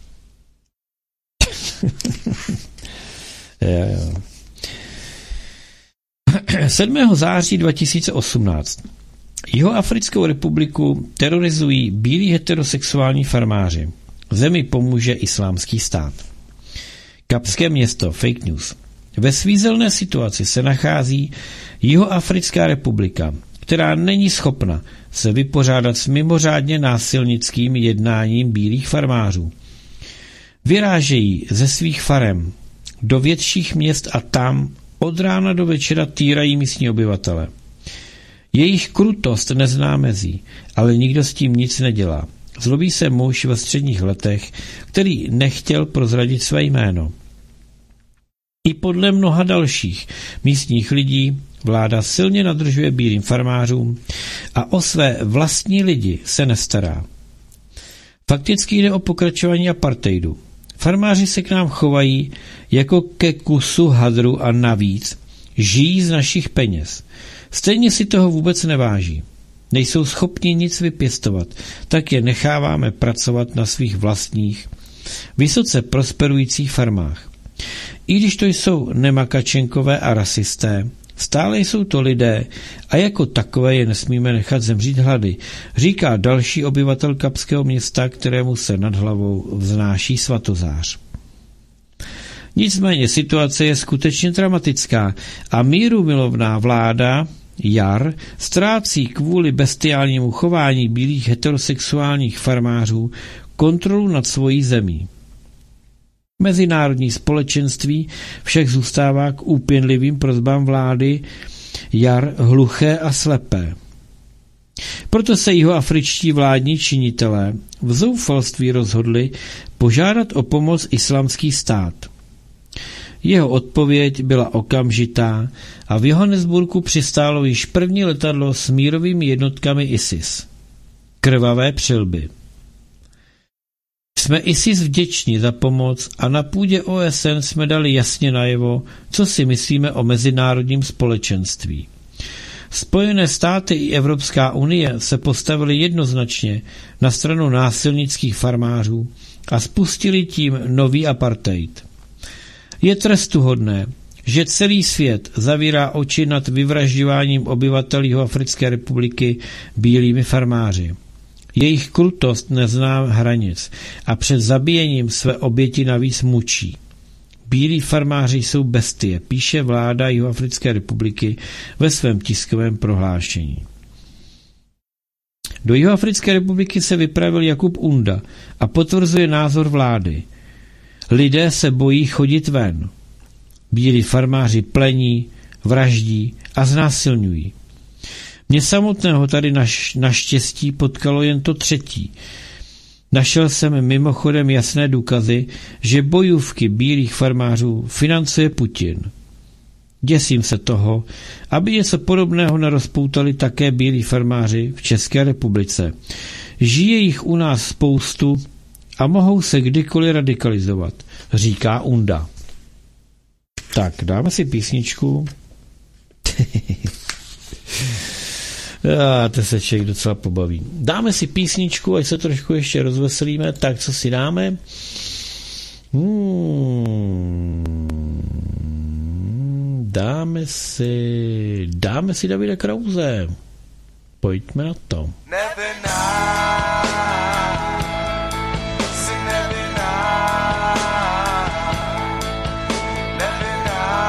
jo, jo. sedmého září dva tisíce osmnáct. Jihoafrickou republiku terorizují bílí heterosexuální farmáři. Zemi pomůže Islámský stát. Kapské město, fake news. Ve svízelné situaci se nachází Jihoafrická republika, která není schopna se vypořádat s mimořádně násilnickým jednáním bílých farmářů. Vyrážejí ze svých farem do větších měst a tam od rána do večera týrají místní obyvatele. Jejich krutost nezná mezí, ale nikdo s tím nic nedělá. Zlobí se muž ve středních letech, který nechtěl prozradit své jméno. I podle mnoha dalších místních lidí vláda silně nadržuje bílým farmářům a o své vlastní lidi se nestará. Fakticky jde o pokračování apartheidu. Farmáři se k nám chovají jako ke kusu hadru a navíc žijí z našich peněz. Stejně si toho vůbec neváží. Nejsou schopni nic vypěstovat, tak je necháváme pracovat na svých vlastních, vysoce prosperujících farmách. I když to jsou nemakačenkové a rasisté, stále jsou to lidé a jako takové je nesmíme nechat zemřít hlady, říká další obyvatel kapského města, kterému se nad hlavou vznáší svatozář. Nicméně situace je skutečně dramatická a mírumilovná vláda Jar ztrácí kvůli bestiálnímu chování bílých heterosexuálních farmářů kontrolu nad svojí zemí. Mezinárodní společenství však zůstává k úpěnlivým prosbám vlády Jar hluché a slepé. Proto se jihoafričtí vládní činitelé v zoufalství rozhodli požádat o pomoc Islámský stát. Jeho odpověď byla okamžitá a v Johannesburgu přistálo již první letadlo s mírovými jednotkami ISIS. Krvavé přilby. Jsme ISIS vděční za pomoc a na půdě O S N jsme dali jasně najevo, co si myslíme o mezinárodním společenství. Spojené státy i Evropská unie se postavily jednoznačně na stranu násilnických farmářů a spustili tím nový apartheid. Je trestuhodné, že celý svět zavírá oči nad vyvražďováním obyvatel Jihoafrické republiky bílými farmáři. Jejich krutost nezná hranic a před zabíjením své oběti navíc mučí. Bílí farmáři jsou bestie, píše vláda Jihoafrické republiky ve svém tiskovém prohlášení. Do Jihoafrické republiky se vypravil Jakub Unda a potvrzuje názor vlády. Lidé se bojí chodit ven. Bílí farmáři plení, vraždí a znásilňují. Mě samotného tady naš, naštěstí potkalo jen to třetí. Našel jsem mimochodem jasné důkazy, že bojůvky bílých farmářů financuje Putin. Děsím se toho, aby něco podobného nerozpoutali také bílí farmáři v České republice. Žije jich u nás spoustu a mohou se kdykoliv radikalizovat, říká Unda. Tak, dáme si písničku. A to se člověk docela pobaví. Dáme si písničku, ať se trošku ještě rozveselíme. Tak, co si dáme? Hmm, dáme si dáme si Davida Krause. Pojďme na to. Nevinná, jsi nevinná, nevinná.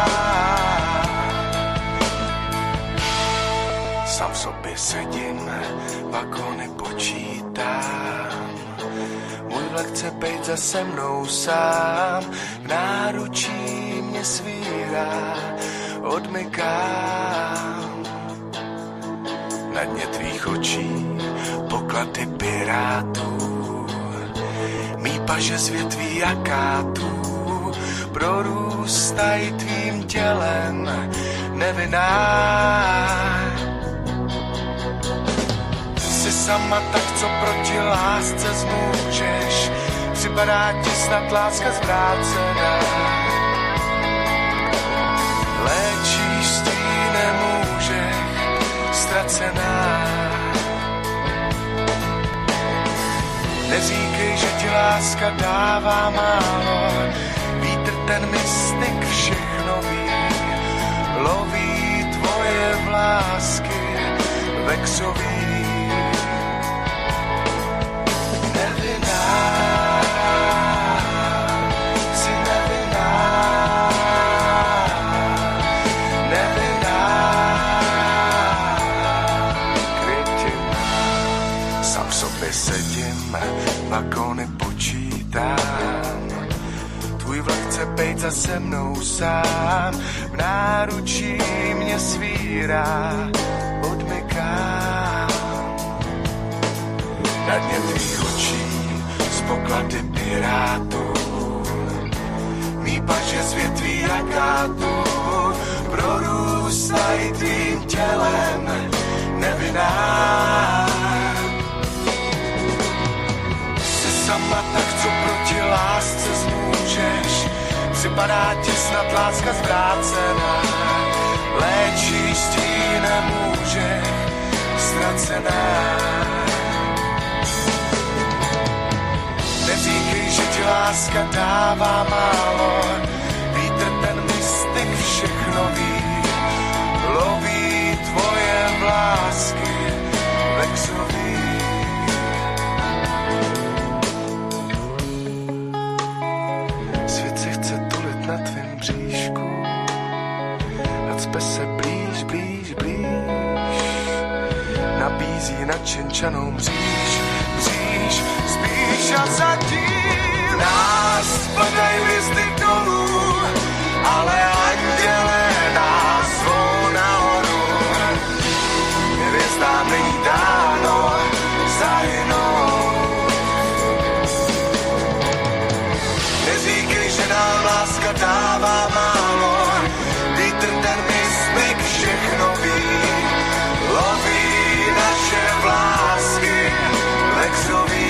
Sám v sobě sedím, vagony počítám. Můj vlak chce bejt za se mnou sám, v náručí mě svírá, odmykám. Na dně tvých očí poklady pirátů, mý paže z větví jakátů prorůstají tvým tělem, nevinná. Jsi sama tak, co proti lásce zmůžeš, připadá ti snad láska zvrácená. Léčíš stínem můžeš, ztracená. Neříkej, že ti láska dává málo, vítr ten mystik všechno ví, loví tvoje vlásky vexový. Nevinná, jsi nevinná, nevinná. Sám v sobě sedím, vagony počítám. Tvůj vlak chce bejt za se mnou sám, v náručí mě svírá, odmykám. Na dně tvých očí z poklady pirátů, mý paže z větví jakátů prorůstají tvým tělem, nevinná. Jsi sama tak, co proti lásce zmůžeš, připadá ti snad láska zvrácená, léčíš stínem můžeš, ztracená. Neříkej, že ti láska dává málo, vítr ten mystik všechno ví, loví tvoje vlásky vexový. Svět si chce tulit na tvým bříšku, nacpe se blíž, blíž, blíž, nabízí načenčanou mříž, mříž, spíš a zatím nás padají hvězdy dolů, ale anděle nás zvou nahoru. Hvězdám není dáno zahynout. Neříkej, že nám láska dává málo, vítr ten mystik všechno ví, loví naše vlásky vexový.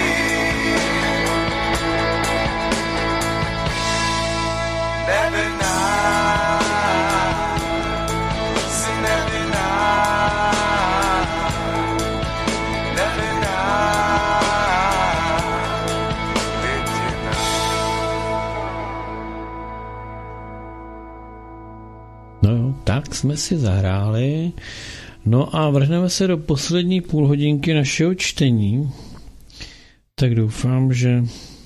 Nevinná, jsi nevinná, nevinná, jediná. No jo, tak jsme si zahráli. No a vrhneme se do poslední půlhodinky našeho čtení. Tak doufám, že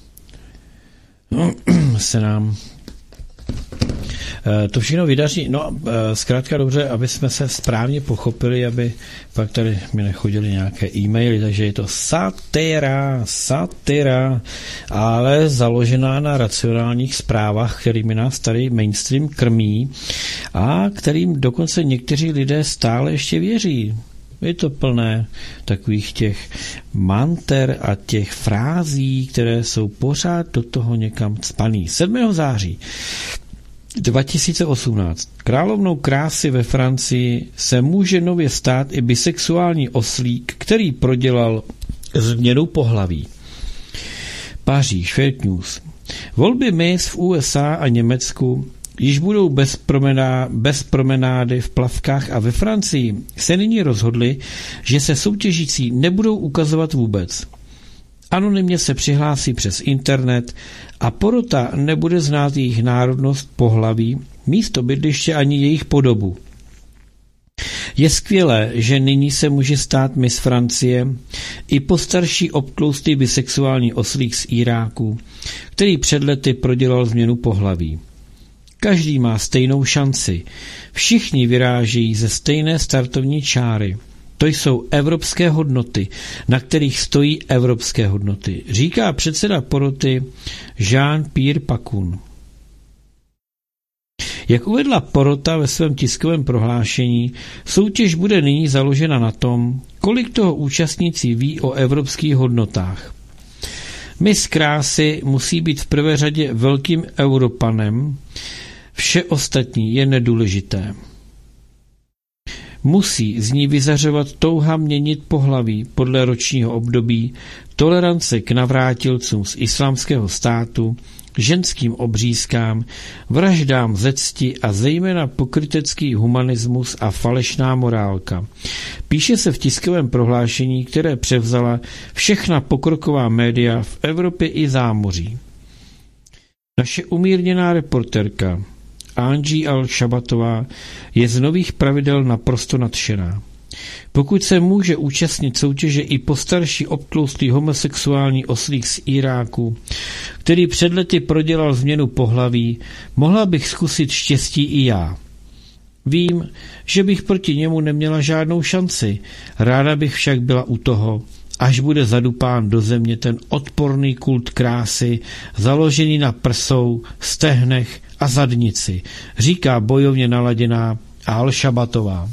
se nám to všechno vydaří. No, zkrátka dobře, aby jsme se správně pochopili, aby pak tady mi nechodily nějaké e-maily, takže je to satyra, satyra, ale založená na racionálních zprávách, kterými nás tady mainstream krmí. a kterým dokonce někteří lidé stále ještě věří. Je to plné takových těch manter a těch frází, které jsou pořád do toho někam cpaný. sedmého září dva tisíce osmnáct. Královnou krásy ve Francii se může nově stát i bisexuální oslík, který prodělal změnu pohlaví. Paříž, Fake News. Volby Miss v U S A a Německu již budou bez, promená, bez promenády v plavkách a ve Francii se nyní rozhodli, že se soutěžící nebudou ukazovat vůbec. Anonymně se přihlásí přes internet a porota nebude znát jejich národnost, pohlaví, místo bydliště ani jejich podobu. Je skvělé, že nyní se může stát Miss Francie i postarší obtloustý bisexuální oslík z Iráku, který před lety prodělal změnu pohlaví. Každý má stejnou šanci. Všichni vyrážejí ze stejné startovní čáry. To jsou evropské hodnoty, na kterých stojí evropské hodnoty, říká předseda poroty Jean-Pierre Pacun. Jak uvedla porota ve svém tiskovém prohlášení, soutěž bude nyní založena na tom, kolik toho účastníci ví o evropských hodnotách. Miss krásy musí být v prvé řadě velkým Evropanem, vše ostatní je nedůležité. Musí z ní vyzařovat touha měnit pohlaví podle ročního období, tolerance k navrátilcům z islámského státu, ženským obřízkám, vraždám ze cti a zejména pokrytecký humanismus a falešná morálka. Píše se v tiskovém prohlášení, které převzala všechna pokroková média v Evropě i zámoří. Naše umírněná reportérka Angie Al-Shabatová je z nových pravidel naprosto nadšená. Pokud se může účastnit soutěže i postarší obtloustý homosexuální oslík z Iráku, který před lety prodělal změnu pohlaví, mohla bych zkusit štěstí i já. Vím, že bych proti němu neměla žádnou šanci, ráda bych však byla u toho, až bude zadupán do země ten odporný kult krásy, založený na prsou, stehnech a zadnici, říká bojovně naladěná Al-Shabatová.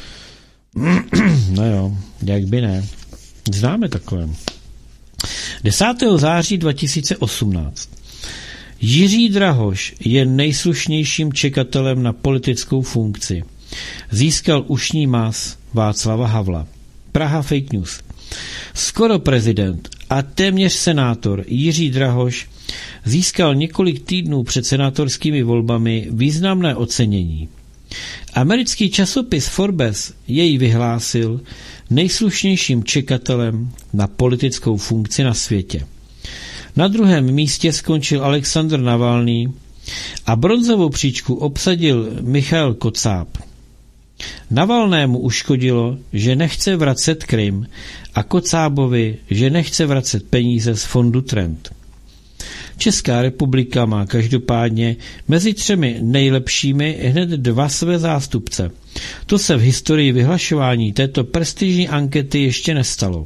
No jo, jak by ne. Známe takové. desátého září dva tisíce osmnáct. Jiří Drahoš je nejslušnějším čekatelem na politickou funkci. Získal ušní mas Václava Havla. Praha, Fake News. Skoro prezident a téměř senátor Jiří Drahoš získal několik týdnů před senátorskými volbami významné ocenění. Americký časopis Forbes jej vyhlásil nejslušnějším čekatelem na politickou funkci na světě. Na druhém místě skončil Alexandr Navalný a bronzovou příčku obsadil Michail Kocáb. Navalnému uškodilo, že nechce vracet Krym a Kocábovi, že nechce vracet peníze z fondu Trend. Česká republika má každopádně mezi třemi nejlepšími hned dva své zástupce. To se v historii vyhlašování této prestižní ankety ještě nestalo.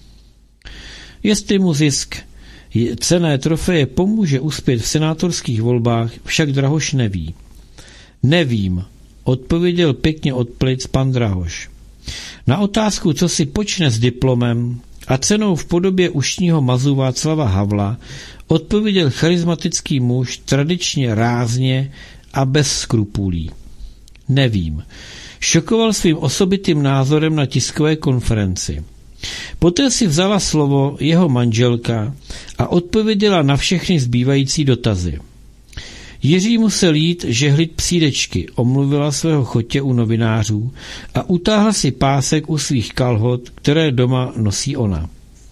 Jestli mu zisk cenné trofeje pomůže uspět v senátorských volbách, však Drahoš neví. Nevím, odpověděl pěkně od plic pan Drahoš. Na otázku, co si počne s diplomem a cenou v podobě ušního mazu Václava Havla, odpověděl charismatický muž tradičně rázně a bez skrupulí. Nevím. Šokoval svým osobitým názorem na tiskové konferenci. Poté si vzala slovo jeho manželka a odpověděla na všechny zbývající dotazy. Jiří musel jít žehlit psídečky, omluvila svého chotě u novinářů a utáhla si pásek u svých kalhot, které doma nosí ona.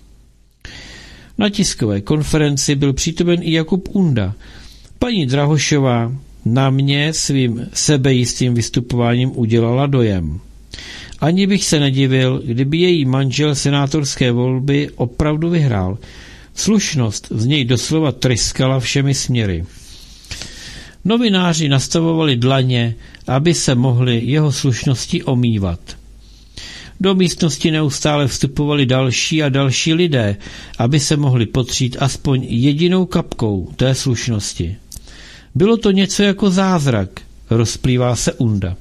Na tiskové konferenci byl přítomen i Jakub Unda. Paní Drahošová na mě svým sebejistým vystupováním udělala dojem. Ani bych se nedivil, kdyby její manžel senátorské volby opravdu vyhrál. Slušnost z něj doslova tryskala všemi směry. Novináři nastavovali dlaně, aby se mohli jeho slušnosti omývat. Do místnosti neustále vstupovali další a další lidé, aby se mohli potřít aspoň jedinou kapkou té slušnosti. Bylo to něco jako zázrak, rozplývá se Unda.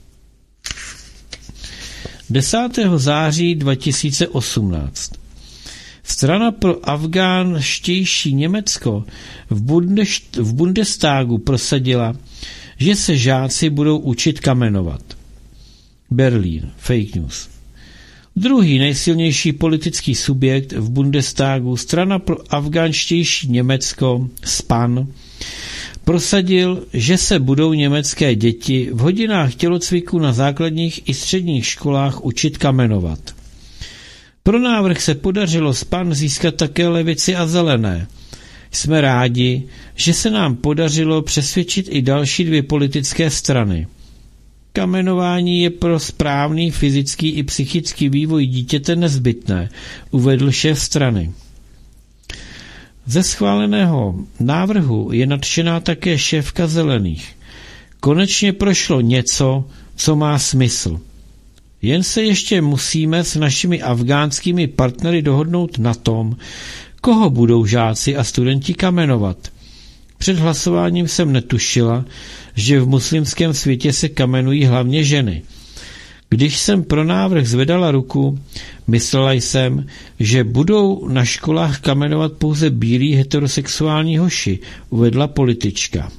desátého září dva tisíce osmnáct. Strana pro afgánštější Německo v, Bundest, v Bundestagu prosadila, že se žáci budou učit kamenovat. Berlín. Fake news. Druhý nejsilnější politický subjekt v Bundestagu, strana pro afgánštější Německo, S P A N, prosadil, že se budou německé děti v hodinách tělocviku na základních i středních školách učit kamenovat. Pro návrh se podařilo S P A N získat také levici a zelené. Jsme rádi, že se nám podařilo přesvědčit i další dvě politické strany. Kamenování je pro správný fyzický i psychický vývoj dítěte nezbytné, uvedl šéf strany. Ze schváleného návrhu je nadšená také šéfka zelených. Konečně prošlo něco, co má smysl. Jen se ještě musíme s našimi afgánskými partnery dohodnout na tom, koho budou žáci a studenti kamenovat. Před hlasováním jsem netušila, že v muslimském světě se kamenují hlavně ženy. Když jsem pro návrh zvedala ruku, myslela jsem, že budou na školách kamenovat pouze bílí heterosexuální hoši, uvedla politička.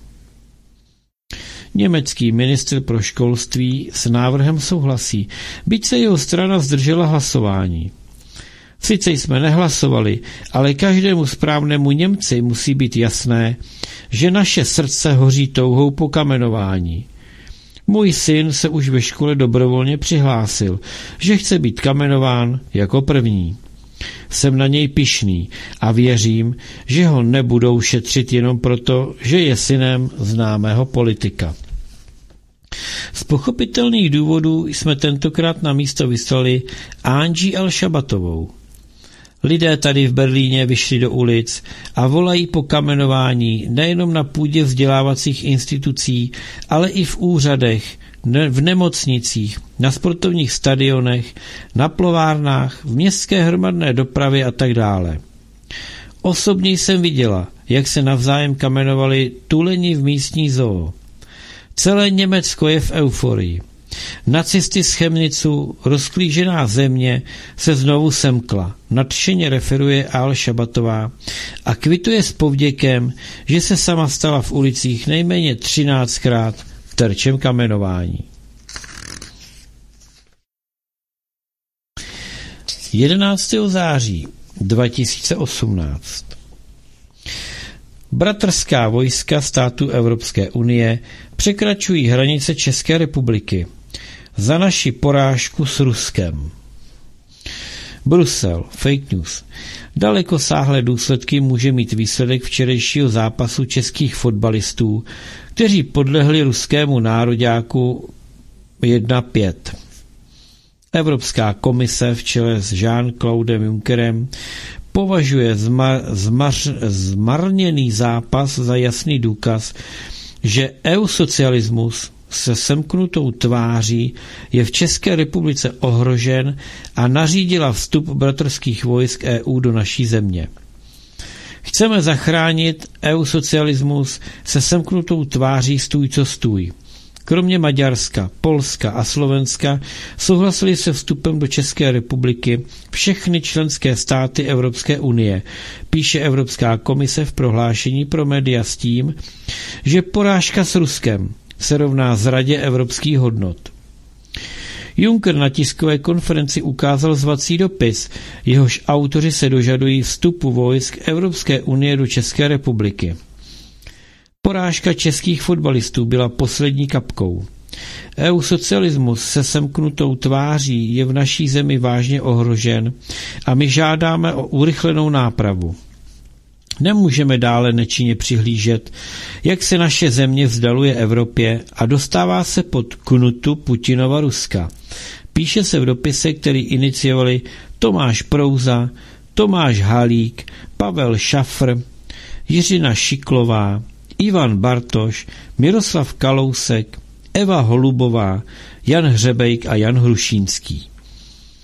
Německý ministr pro školství s návrhem souhlasí, byť se jeho strana zdržela hlasování. Sice jsme nehlasovali, ale každému správnému Němci musí být jasné, že naše srdce hoří touhou po kamenování. Můj syn se už ve škole dobrovolně přihlásil, že chce být kamenován jako první. Jsem na něj pyšný a věřím, že ho nebudou šetřit jenom proto, že je synem známého politika. Z pochopitelných důvodů jsme tentokrát na místo vyslali Angie Al-Shabatovou. Lidé tady v Berlíně vyšli do ulic a volají po kamenování nejenom na půdě vzdělávacích institucí, ale i v úřadech, v nemocnicích, na sportovních stadionech, na plovárnách, v městské hromadné dopravě a tak dále. Osobně jsem viděla, jak se navzájem kamenovali tuleni v místní zoo. Celé Německo je v euforii. Nacisty z Chemnicu, rozklížená země, se znovu semkla, nadšeně referuje Al-Shabatová a kvituje s povděkem, že se sama stala v ulicích nejméně třináctkrát terčem kamenování. jedenáctého září dva tisíce osmnáct. Bratrská vojska států Evropské unie překračují hranice České republiky za naši porážku s Ruskem. Brusel. Fake news. Dalekosáhlé důsledky může mít výsledek včerejšího zápasu českých fotbalistů, kteří podlehli ruskému nároďáku jedna pět. Evropská komise v čele s Jean-Claudem Junckerem považuje zmar, zmař, zmarněný zápas za jasný důkaz, že eusocialismus se semknutou tváří je v České republice ohrožen a nařídila vstup bratrských vojsk E U do naší země. Chceme zachránit eusocialismus se semknutou tváří stůj co stůj. Kromě Maďarska, Polska a Slovenska souhlasili se vstupem do České republiky všechny členské státy Evropské unie, píše Evropská komise v prohlášení pro média s tím, že porážka s Ruskem se rovná zradě evropských hodnot. Juncker na tiskové konferenci ukázal zvací dopis, jehož autoři se dožadují vstupu vojsk Evropské unie do České republiky. Porážka českých fotbalistů byla poslední kapkou. Eusocialismus se semknutou tváří je v naší zemi vážně ohrožen a my žádáme o urychlenou nápravu. Nemůžeme dále nečinně přihlížet, jak se naše země vzdaluje Evropě a dostává se pod knutu Putinova Ruska. Píše se v dopise, který iniciovali Tomáš Prouza, Tomáš Halík, Pavel Šafr, Jiřina Šiklová, Ivan Bartoš, Miroslav Kalousek, Eva Holubová, Jan Hřebejk a Jan Hrušínský.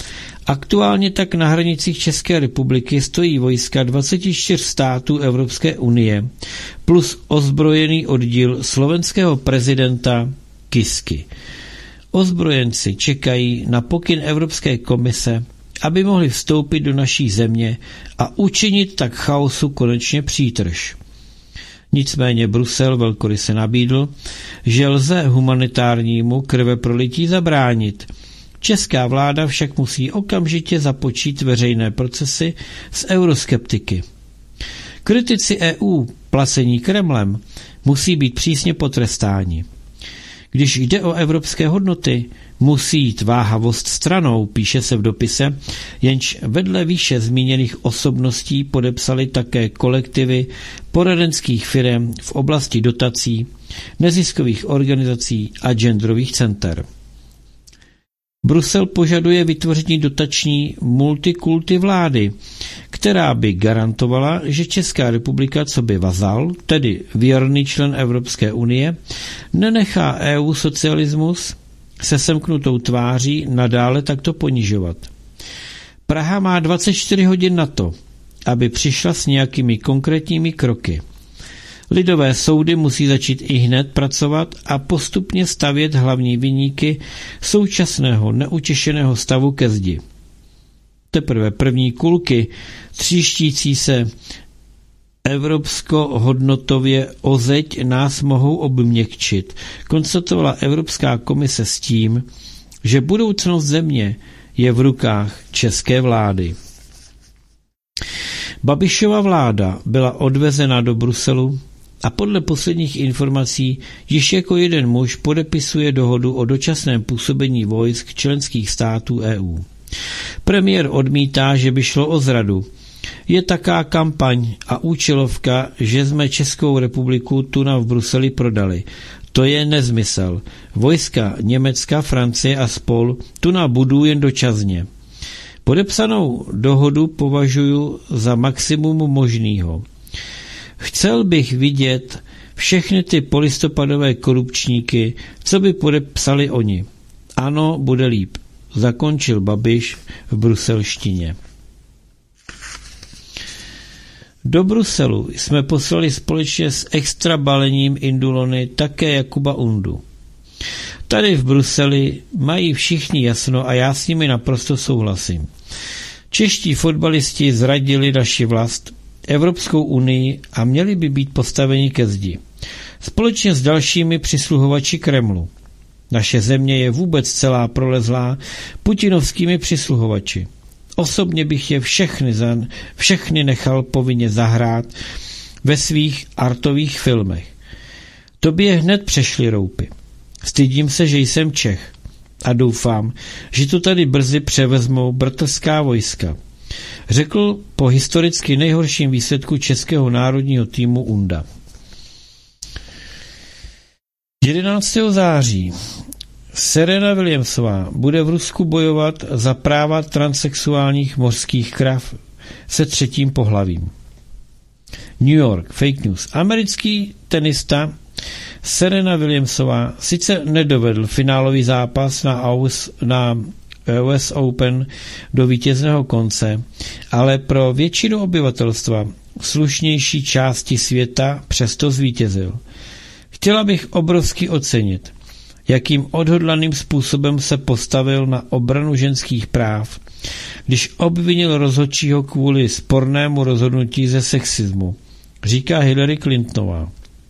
Aktuálně tak na hranicích České republiky stojí vojska dvacet čtyři států Evropské unie plus ozbrojený oddíl slovenského prezidenta Kisky. Ozbrojenci čekají na pokyn Evropské komise, aby mohli vstoupit do naší země a učinit tak chaosu konečně přítrž. Nicméně Brusel velkoryse nabídl, že lze humanitárnímu krveprolití zabránit. Česká vláda však musí okamžitě započít veřejné procesy s euroskeptiky. Kritici E U placení Kremlem musí být přísně potrestáni. Když jde o evropské hodnoty, musí jít váhavost stranou, píše se v dopise, jenž vedle výše zmíněných osobností podepsali také kolektivy poradenských firem v oblasti dotací, neziskových organizací a genderových center. Brusel požaduje vytvoření dotační multikulty vlády, která by garantovala, že Česká republika coby vazal, tedy věrný člen Evropské unie, nenechá E U socialismus se semknutou tváří nadále takto ponižovat. Praha má dvacet čtyři hodin na to, aby přišla s nějakými konkrétními kroky. Lidové soudy musí začít i hned pracovat a postupně stavět hlavní viníky současného neutěšeného stavu ke zdi. Teprve první kulky, tříštící se evropsko-hodnotově o zeď nás mohou obměkčit, konstatovala Evropská komise s tím, že budoucnost země je v rukách české vlády. Babišova vláda byla odvezena do Bruselu a podle posledních informací již jako jeden muž podepisuje dohodu o dočasném působení vojsk členských států E U. Premiér odmítá, že by šlo o zradu. Je taká kampaň a účelovka, že jsme Českou republiku tu na v Bruseli prodali. To je nezmysl. Vojska Německa, Francie a spol tu na budou jen dočasně. Podepsanou dohodu považuji za maximum možného. Chcel bych vidět všechny ty polistopadové korupčníky, co by podepsali oni. Ano, bude líp. Zakončil Babiš v bruselštině. Do Bruselu jsme poslali společně s extra balením Indulony také Jakuba Undu. Tady v Bruseli mají všichni jasno a já s nimi naprosto souhlasím. Čeští fotbalisti zradili naši vlast, Evropskou unii a měli by být postaveni ke zdi. Společně s dalšími přisluhovači Kremlu. Naše země je vůbec celá prolezlá putinovskými přisluhovači. Osobně bych je všechny, za, všechny nechal povinně zahrát ve svých artových filmech. To by je hned přešly roupy. Stydím se, že jsem Čech a doufám, že to tady brzy převezmou bratrská vojska. Řekl po historicky nejhorším výsledku českého národního týmu Unda. jedenáctého září Serena Williamsová bude v Rusku bojovat za práva transsexuálních mořských krav se třetím pohlavím. New York, fake news. Americký tenista Serena Williamsová sice nedovedl finálový zápas na U S, na U S Open do vítězného konce, ale pro většinu obyvatelstva slušnější části světa přesto zvítězil. Chtěla bych obrovsky ocenit, jakým odhodlaným způsobem se postavil na obranu ženských práv, když obvinil rozhodčího kvůli spornému rozhodnutí ze sexismu, říká Hillary Clintonová.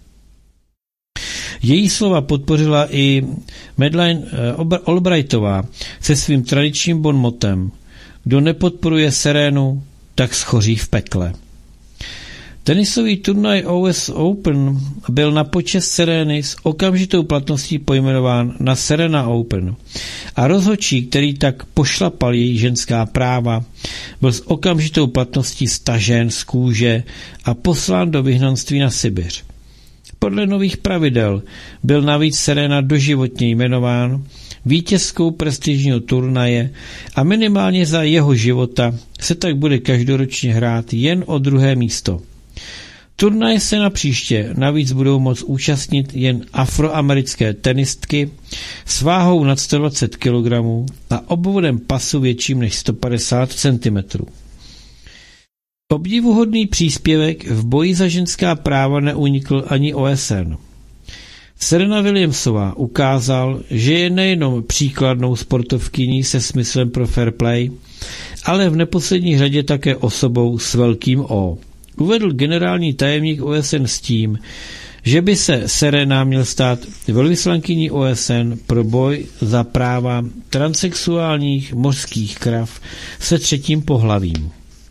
Její slova podpořila i Madeleine Albrightová se svým tradičním bonmotem: kdo nepodporuje Serenu, tak schoří v pekle. Tenisový turnaj U S Open byl na počest Sereny s okamžitou platností pojmenován na Serena Open a rozhodčí, který tak pošlapal její ženská práva, byl s okamžitou platností stažen z kůže a poslán do vyhnanství na Sibiř. Podle nových pravidel byl navíc Serena doživotně jmenován vítězkou prestižního turnaje a minimálně za jeho života se tak bude každoročně hrát jen o druhé místo. Turnaje se na příště navíc budou moct účastnit jen afroamerické tenistky s váhou nad sto dvacet kilogramů a obvodem pasu větším než sto padesát centimetrů. Obdivuhodný příspěvek v boji za ženská práva neunikl ani O S N. Serena Williamsová ukázal, že je nejenom příkladnou sportovkyní se smyslem pro fair play, ale v neposlední řadě také osobou s velkým O. Uvedl generální tajemník O S N s tím, že by se Serena měl stát velvyslankyní O S N pro boj za práva transsexuálních mořských krav se třetím pohlavím.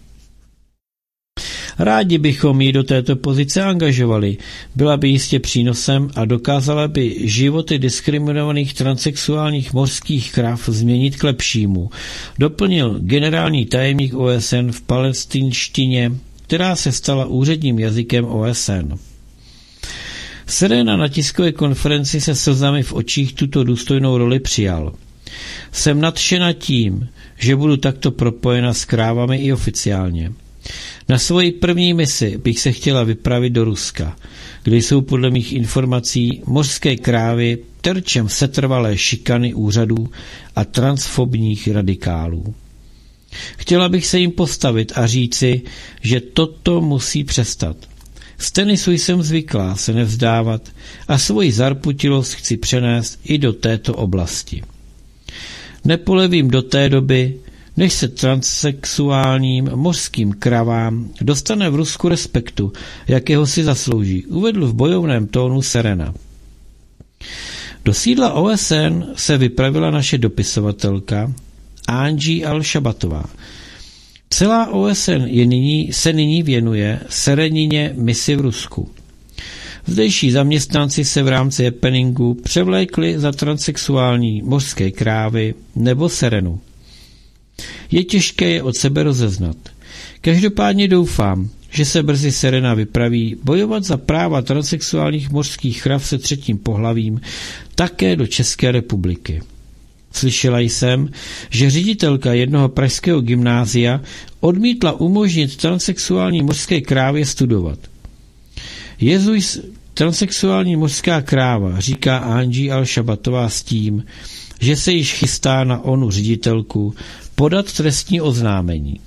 Rádi bychom ji do této pozice angažovali, byla by jistě přínosem a dokázala by životy diskriminovaných transsexuálních mořských krav změnit k lepšímu, doplnil generální tajemník O S N v palestinštině, která se stala úředním jazykem O S N. Serena na tiskové konferenci se slzami v očích tuto důstojnou roli přijal. Jsem nadšena tím, že budu takto propojena s krávami i oficiálně. Na svoji první misi bych se chtěla vypravit do Ruska, kde jsou podle mých informací mořské krávy terčem setrvalé šikany úřadů a transfobních radikálů. Chtěla bych se jim postavit a říci, že toto musí přestat. Z tenisu jsem zvyklá se nevzdávat a svoji zarputilost chci přenést i do této oblasti. Nepolevím do té doby, než se transsexuálním mořským kravám dostane v Rusku respektu, jakého si zaslouží, uvedl v bojovném tónu Serena. Do sídla O S N se vypravila naše dopisovatelka Angie Al-Shabatová. Celá O S N je nyní, se nyní věnuje Serenině misi v Rusku. Zdejší zaměstnanci se v rámci happeningu převlékli za transsexuální mořské krávy nebo Serenu. Je těžké je od sebe rozeznat. Každopádně doufám, že se brzy Serena vypraví bojovat za práva transsexuálních mořských krav se třetím pohlavím také do České republiky. Slyšela jsem, že ředitelka jednoho pražského gymnázia odmítla umožnit transsexuální mořské krávě studovat. Jezuis transsexuální mořská kráva, říká Angie Al-Shabatová s tím, že se již chystá na onu ředitelku podat trestní oznámení.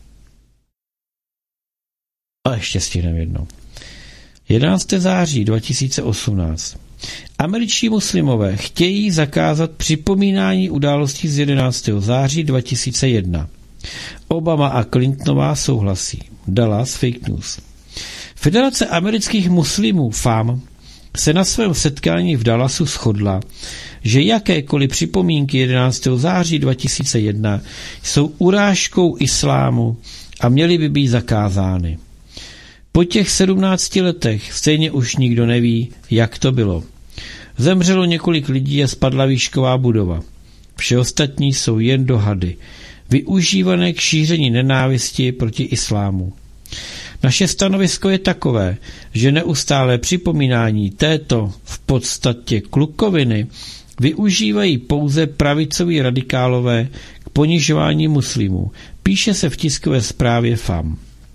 A ještě stihnem jednou. jedenáctého září dva tisíce osmnáct. Američtí muslimové chtějí zakázat připomínání událostí z jedenáctého září dva tisíce jedna. Obama a Clintonová souhlasí. Dallas Fake News. Federace amerických muslimů F A M se na svém setkání v Dallasu shodla, že jakékoliv připomínky jedenáctého září dva tisíce jedna jsou urážkou islámu a měly by být zakázány. Po těch sedmnácti letech stejně už nikdo neví, jak to bylo. Zemřelo několik lidí a spadla výšková budova. Vše ostatní jsou jen dohady, využívané k šíření nenávisti proti islámu. Naše stanovisko je takové, že neustálé připomínání této v podstatě klukoviny využívají pouze pravicoví radikálové k ponižování muslimů, píše se v tiskové zprávě F A M.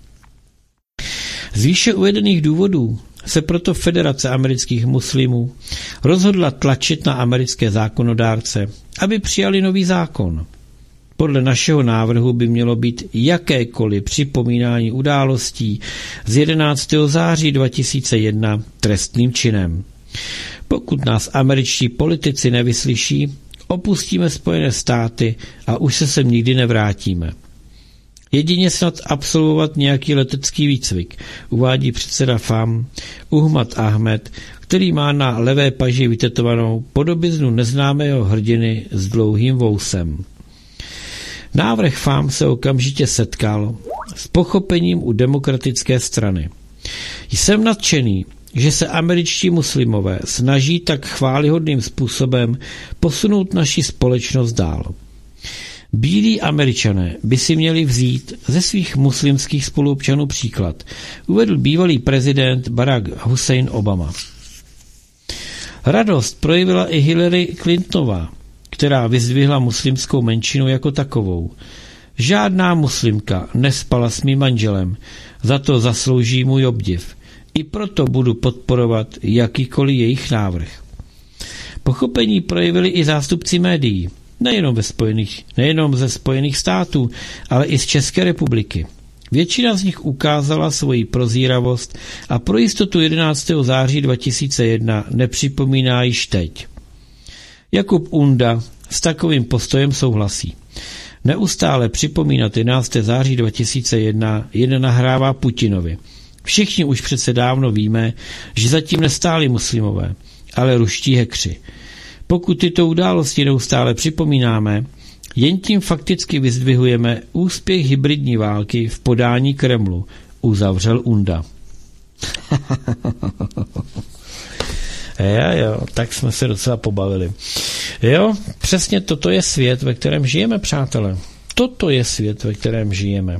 Z výše uvedených důvodů se proto Federace amerických muslimů rozhodla tlačit na americké zákonodárce, aby přijali nový zákon. Podle našeho návrhu by mělo být jakékoliv připomínání událostí z jedenáctého září dva tisíce jedna trestným činem. Pokud nás američtí politici nevyslyší, opustíme Spojené státy a už se sem nikdy nevrátíme. Jedině snad absolvovat nějaký letecký výcvik, uvádí předseda F A M Uhmat Ahmed, který má na levé paži vytetovanou podobiznu neznámého hrdiny s dlouhým vousem. Návrh F A M se okamžitě setkal s pochopením u demokratické strany. Jsem nadšený, že se američtí muslimové snaží tak chvályhodným způsobem posunout naši společnost dál. Bílí Američané by si měli vzít ze svých muslimských spoluobčanů příklad, uvedl bývalý prezident Barack Hussein Obama. Radost projevila i Hillary Clintonová, která vyzdvihla muslimskou menšinu jako takovou. Žádná muslimka nespala s mým manželem, za to zaslouží můj obdiv. I proto budu podporovat jakýkoliv jejich návrh. Pochopení projevili i zástupci médií, nejenom, ve spojených, nejenom ze Spojených států, ale i z České republiky. Většina z nich ukázala svoji prozíravost a pro jistotu jedenáctého září dva tisíce jedna nepřipomíná již teď. Jakub Unda s takovým postojem souhlasí. Neustále připomínat jedenáctého září dva tisíce jedna jen nahrává Putinovi. Všichni už přece dávno víme, že zatím nestáli muslimové, ale ruští hekři. Pokud tyto události neustále připomínáme, jen tím fakticky vyzdvihujeme úspěch hybridní války v podání Kremlu, uzavřel Unda. jo, jo, tak jsme se docela pobavili. Jo, přesně toto je svět, ve kterém žijeme, přátelé. Toto je svět, ve kterém žijeme.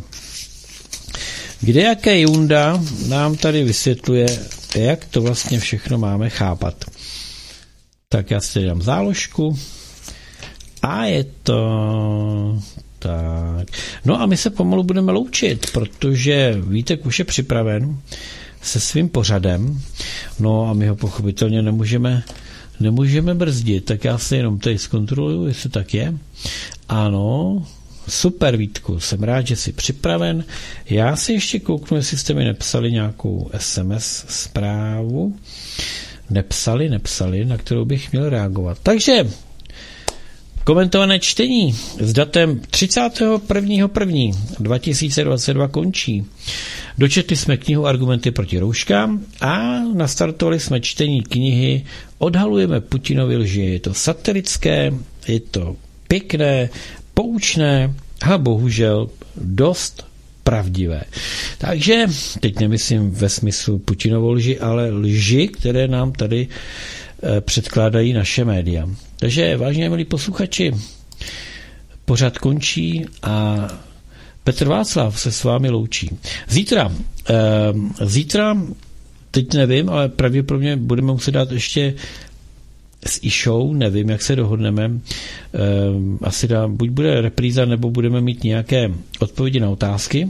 Kde jaké Junda nám tady vysvětluje, jak to vlastně všechno máme chápat. Tak já si tady dám záložku. A je to tak. No a my se pomalu budeme loučit, protože Vítek už je připraven se svým pořadem. No a my ho pochopitelně nemůžeme, nemůžeme brzdit. Tak já se jenom tady zkontroluju, jestli tak je. Ano, super, Vítku, jsem rád, že jsi připraven. Já si ještě kouknu, jestli jste mi nepsali nějakou es em es zprávu. Nepsali, nepsali, na kterou bych měl reagovat. Takže komentované čtení s datem třicátého prvního prvního dva tisíce dvacet dva končí. Dočetli jsme knihu Argumenty proti rouškám a nastartovali jsme čtení knihy Odhalujeme Putinovi lži. Je to satirické, je to pěkné, poučné a bohužel dost pravdivé. Takže teď nemyslím ve smyslu Putinovo lži, ale lži, které nám tady e, předkládají naše média. Takže vážně, milí posluchači, pořad končí a Petr Václav se s vámi loučí. Zítra, e, zítra, teď nevím, ale pravděpodobně budeme muset dát ještě s e-show, nevím, jak se dohodneme. E, asi dá, buď bude repríza, nebo budeme mít nějaké odpovědi na otázky,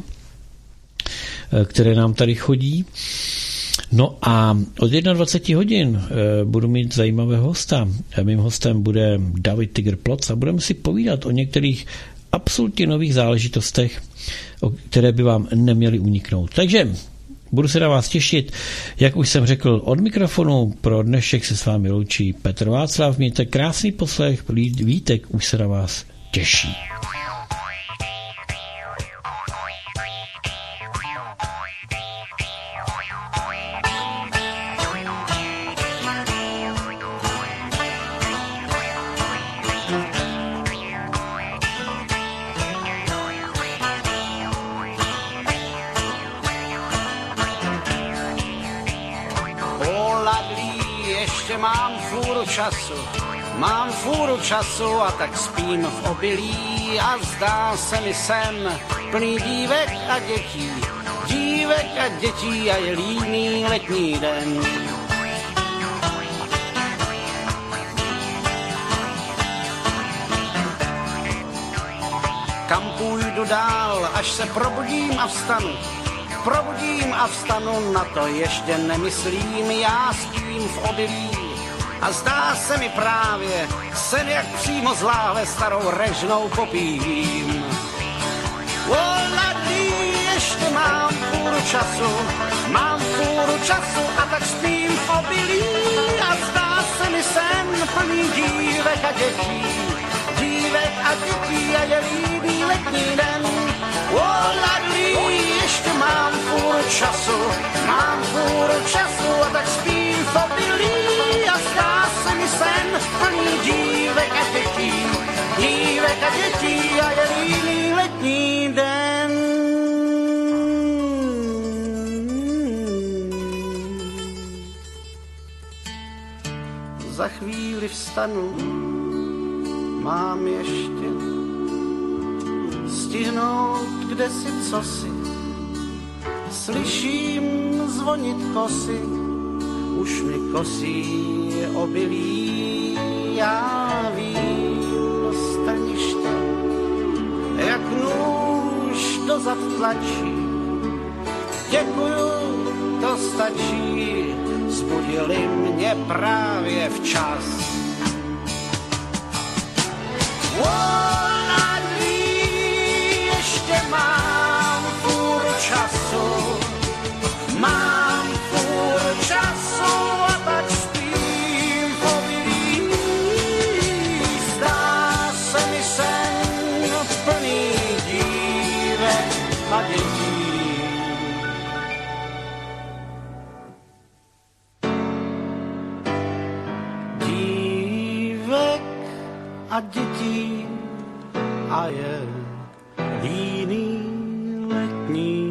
e, které nám tady chodí. No a od dvacet jedna hodin e, budu mít zajímavého hosta. E, mým hostem bude David Tiger Ploc a budeme si povídat o některých absolutně nových záležitostech, o které by vám neměly uniknout. Takže budu se na vás těšit. Jak už jsem řekl, od mikrofonu pro dnešek se s vámi loučí Petr Václav. Mějte krásný poslech. Vítek už se na vás těší. Mám fůru času, mám fůru času a tak spím v obilí a zdá se mi sen plný dívek a dětí, dívek a dětí a je líný letní den. Kam půjdu dál, až se probudím a vstanu, probudím a vstanu, na to ještě nemyslím, já spím v obilí. A zdá se mi právě sen, jak přímo z láhve starou režnou popím. Voladí, ještě mám půru času, mám půru času a tak spím v obilí. A zdá se mi sen plný dívek a dětí, dívek a dětí a je líbý letní den. Voladí, ještě mám půru času, mám půru času a tak spím v obilí. A zdá se mi sen plný dívek a dětí, dívek a dětí a je líný letní den. Za chvíli vstanu, mám ještě stihnout kdesi cosi, slyším zvonit kosy, už mi kosí obilí, já vím do staniště, jak nůž dozad tlačí. Děkuju to stačí, zbudili mě právě včas. Volání, ještě mám půl času, mám půl času a tak spím povilí. Zdá se mi sen plný dívek a dětí. Dívek a dětí a je líný letní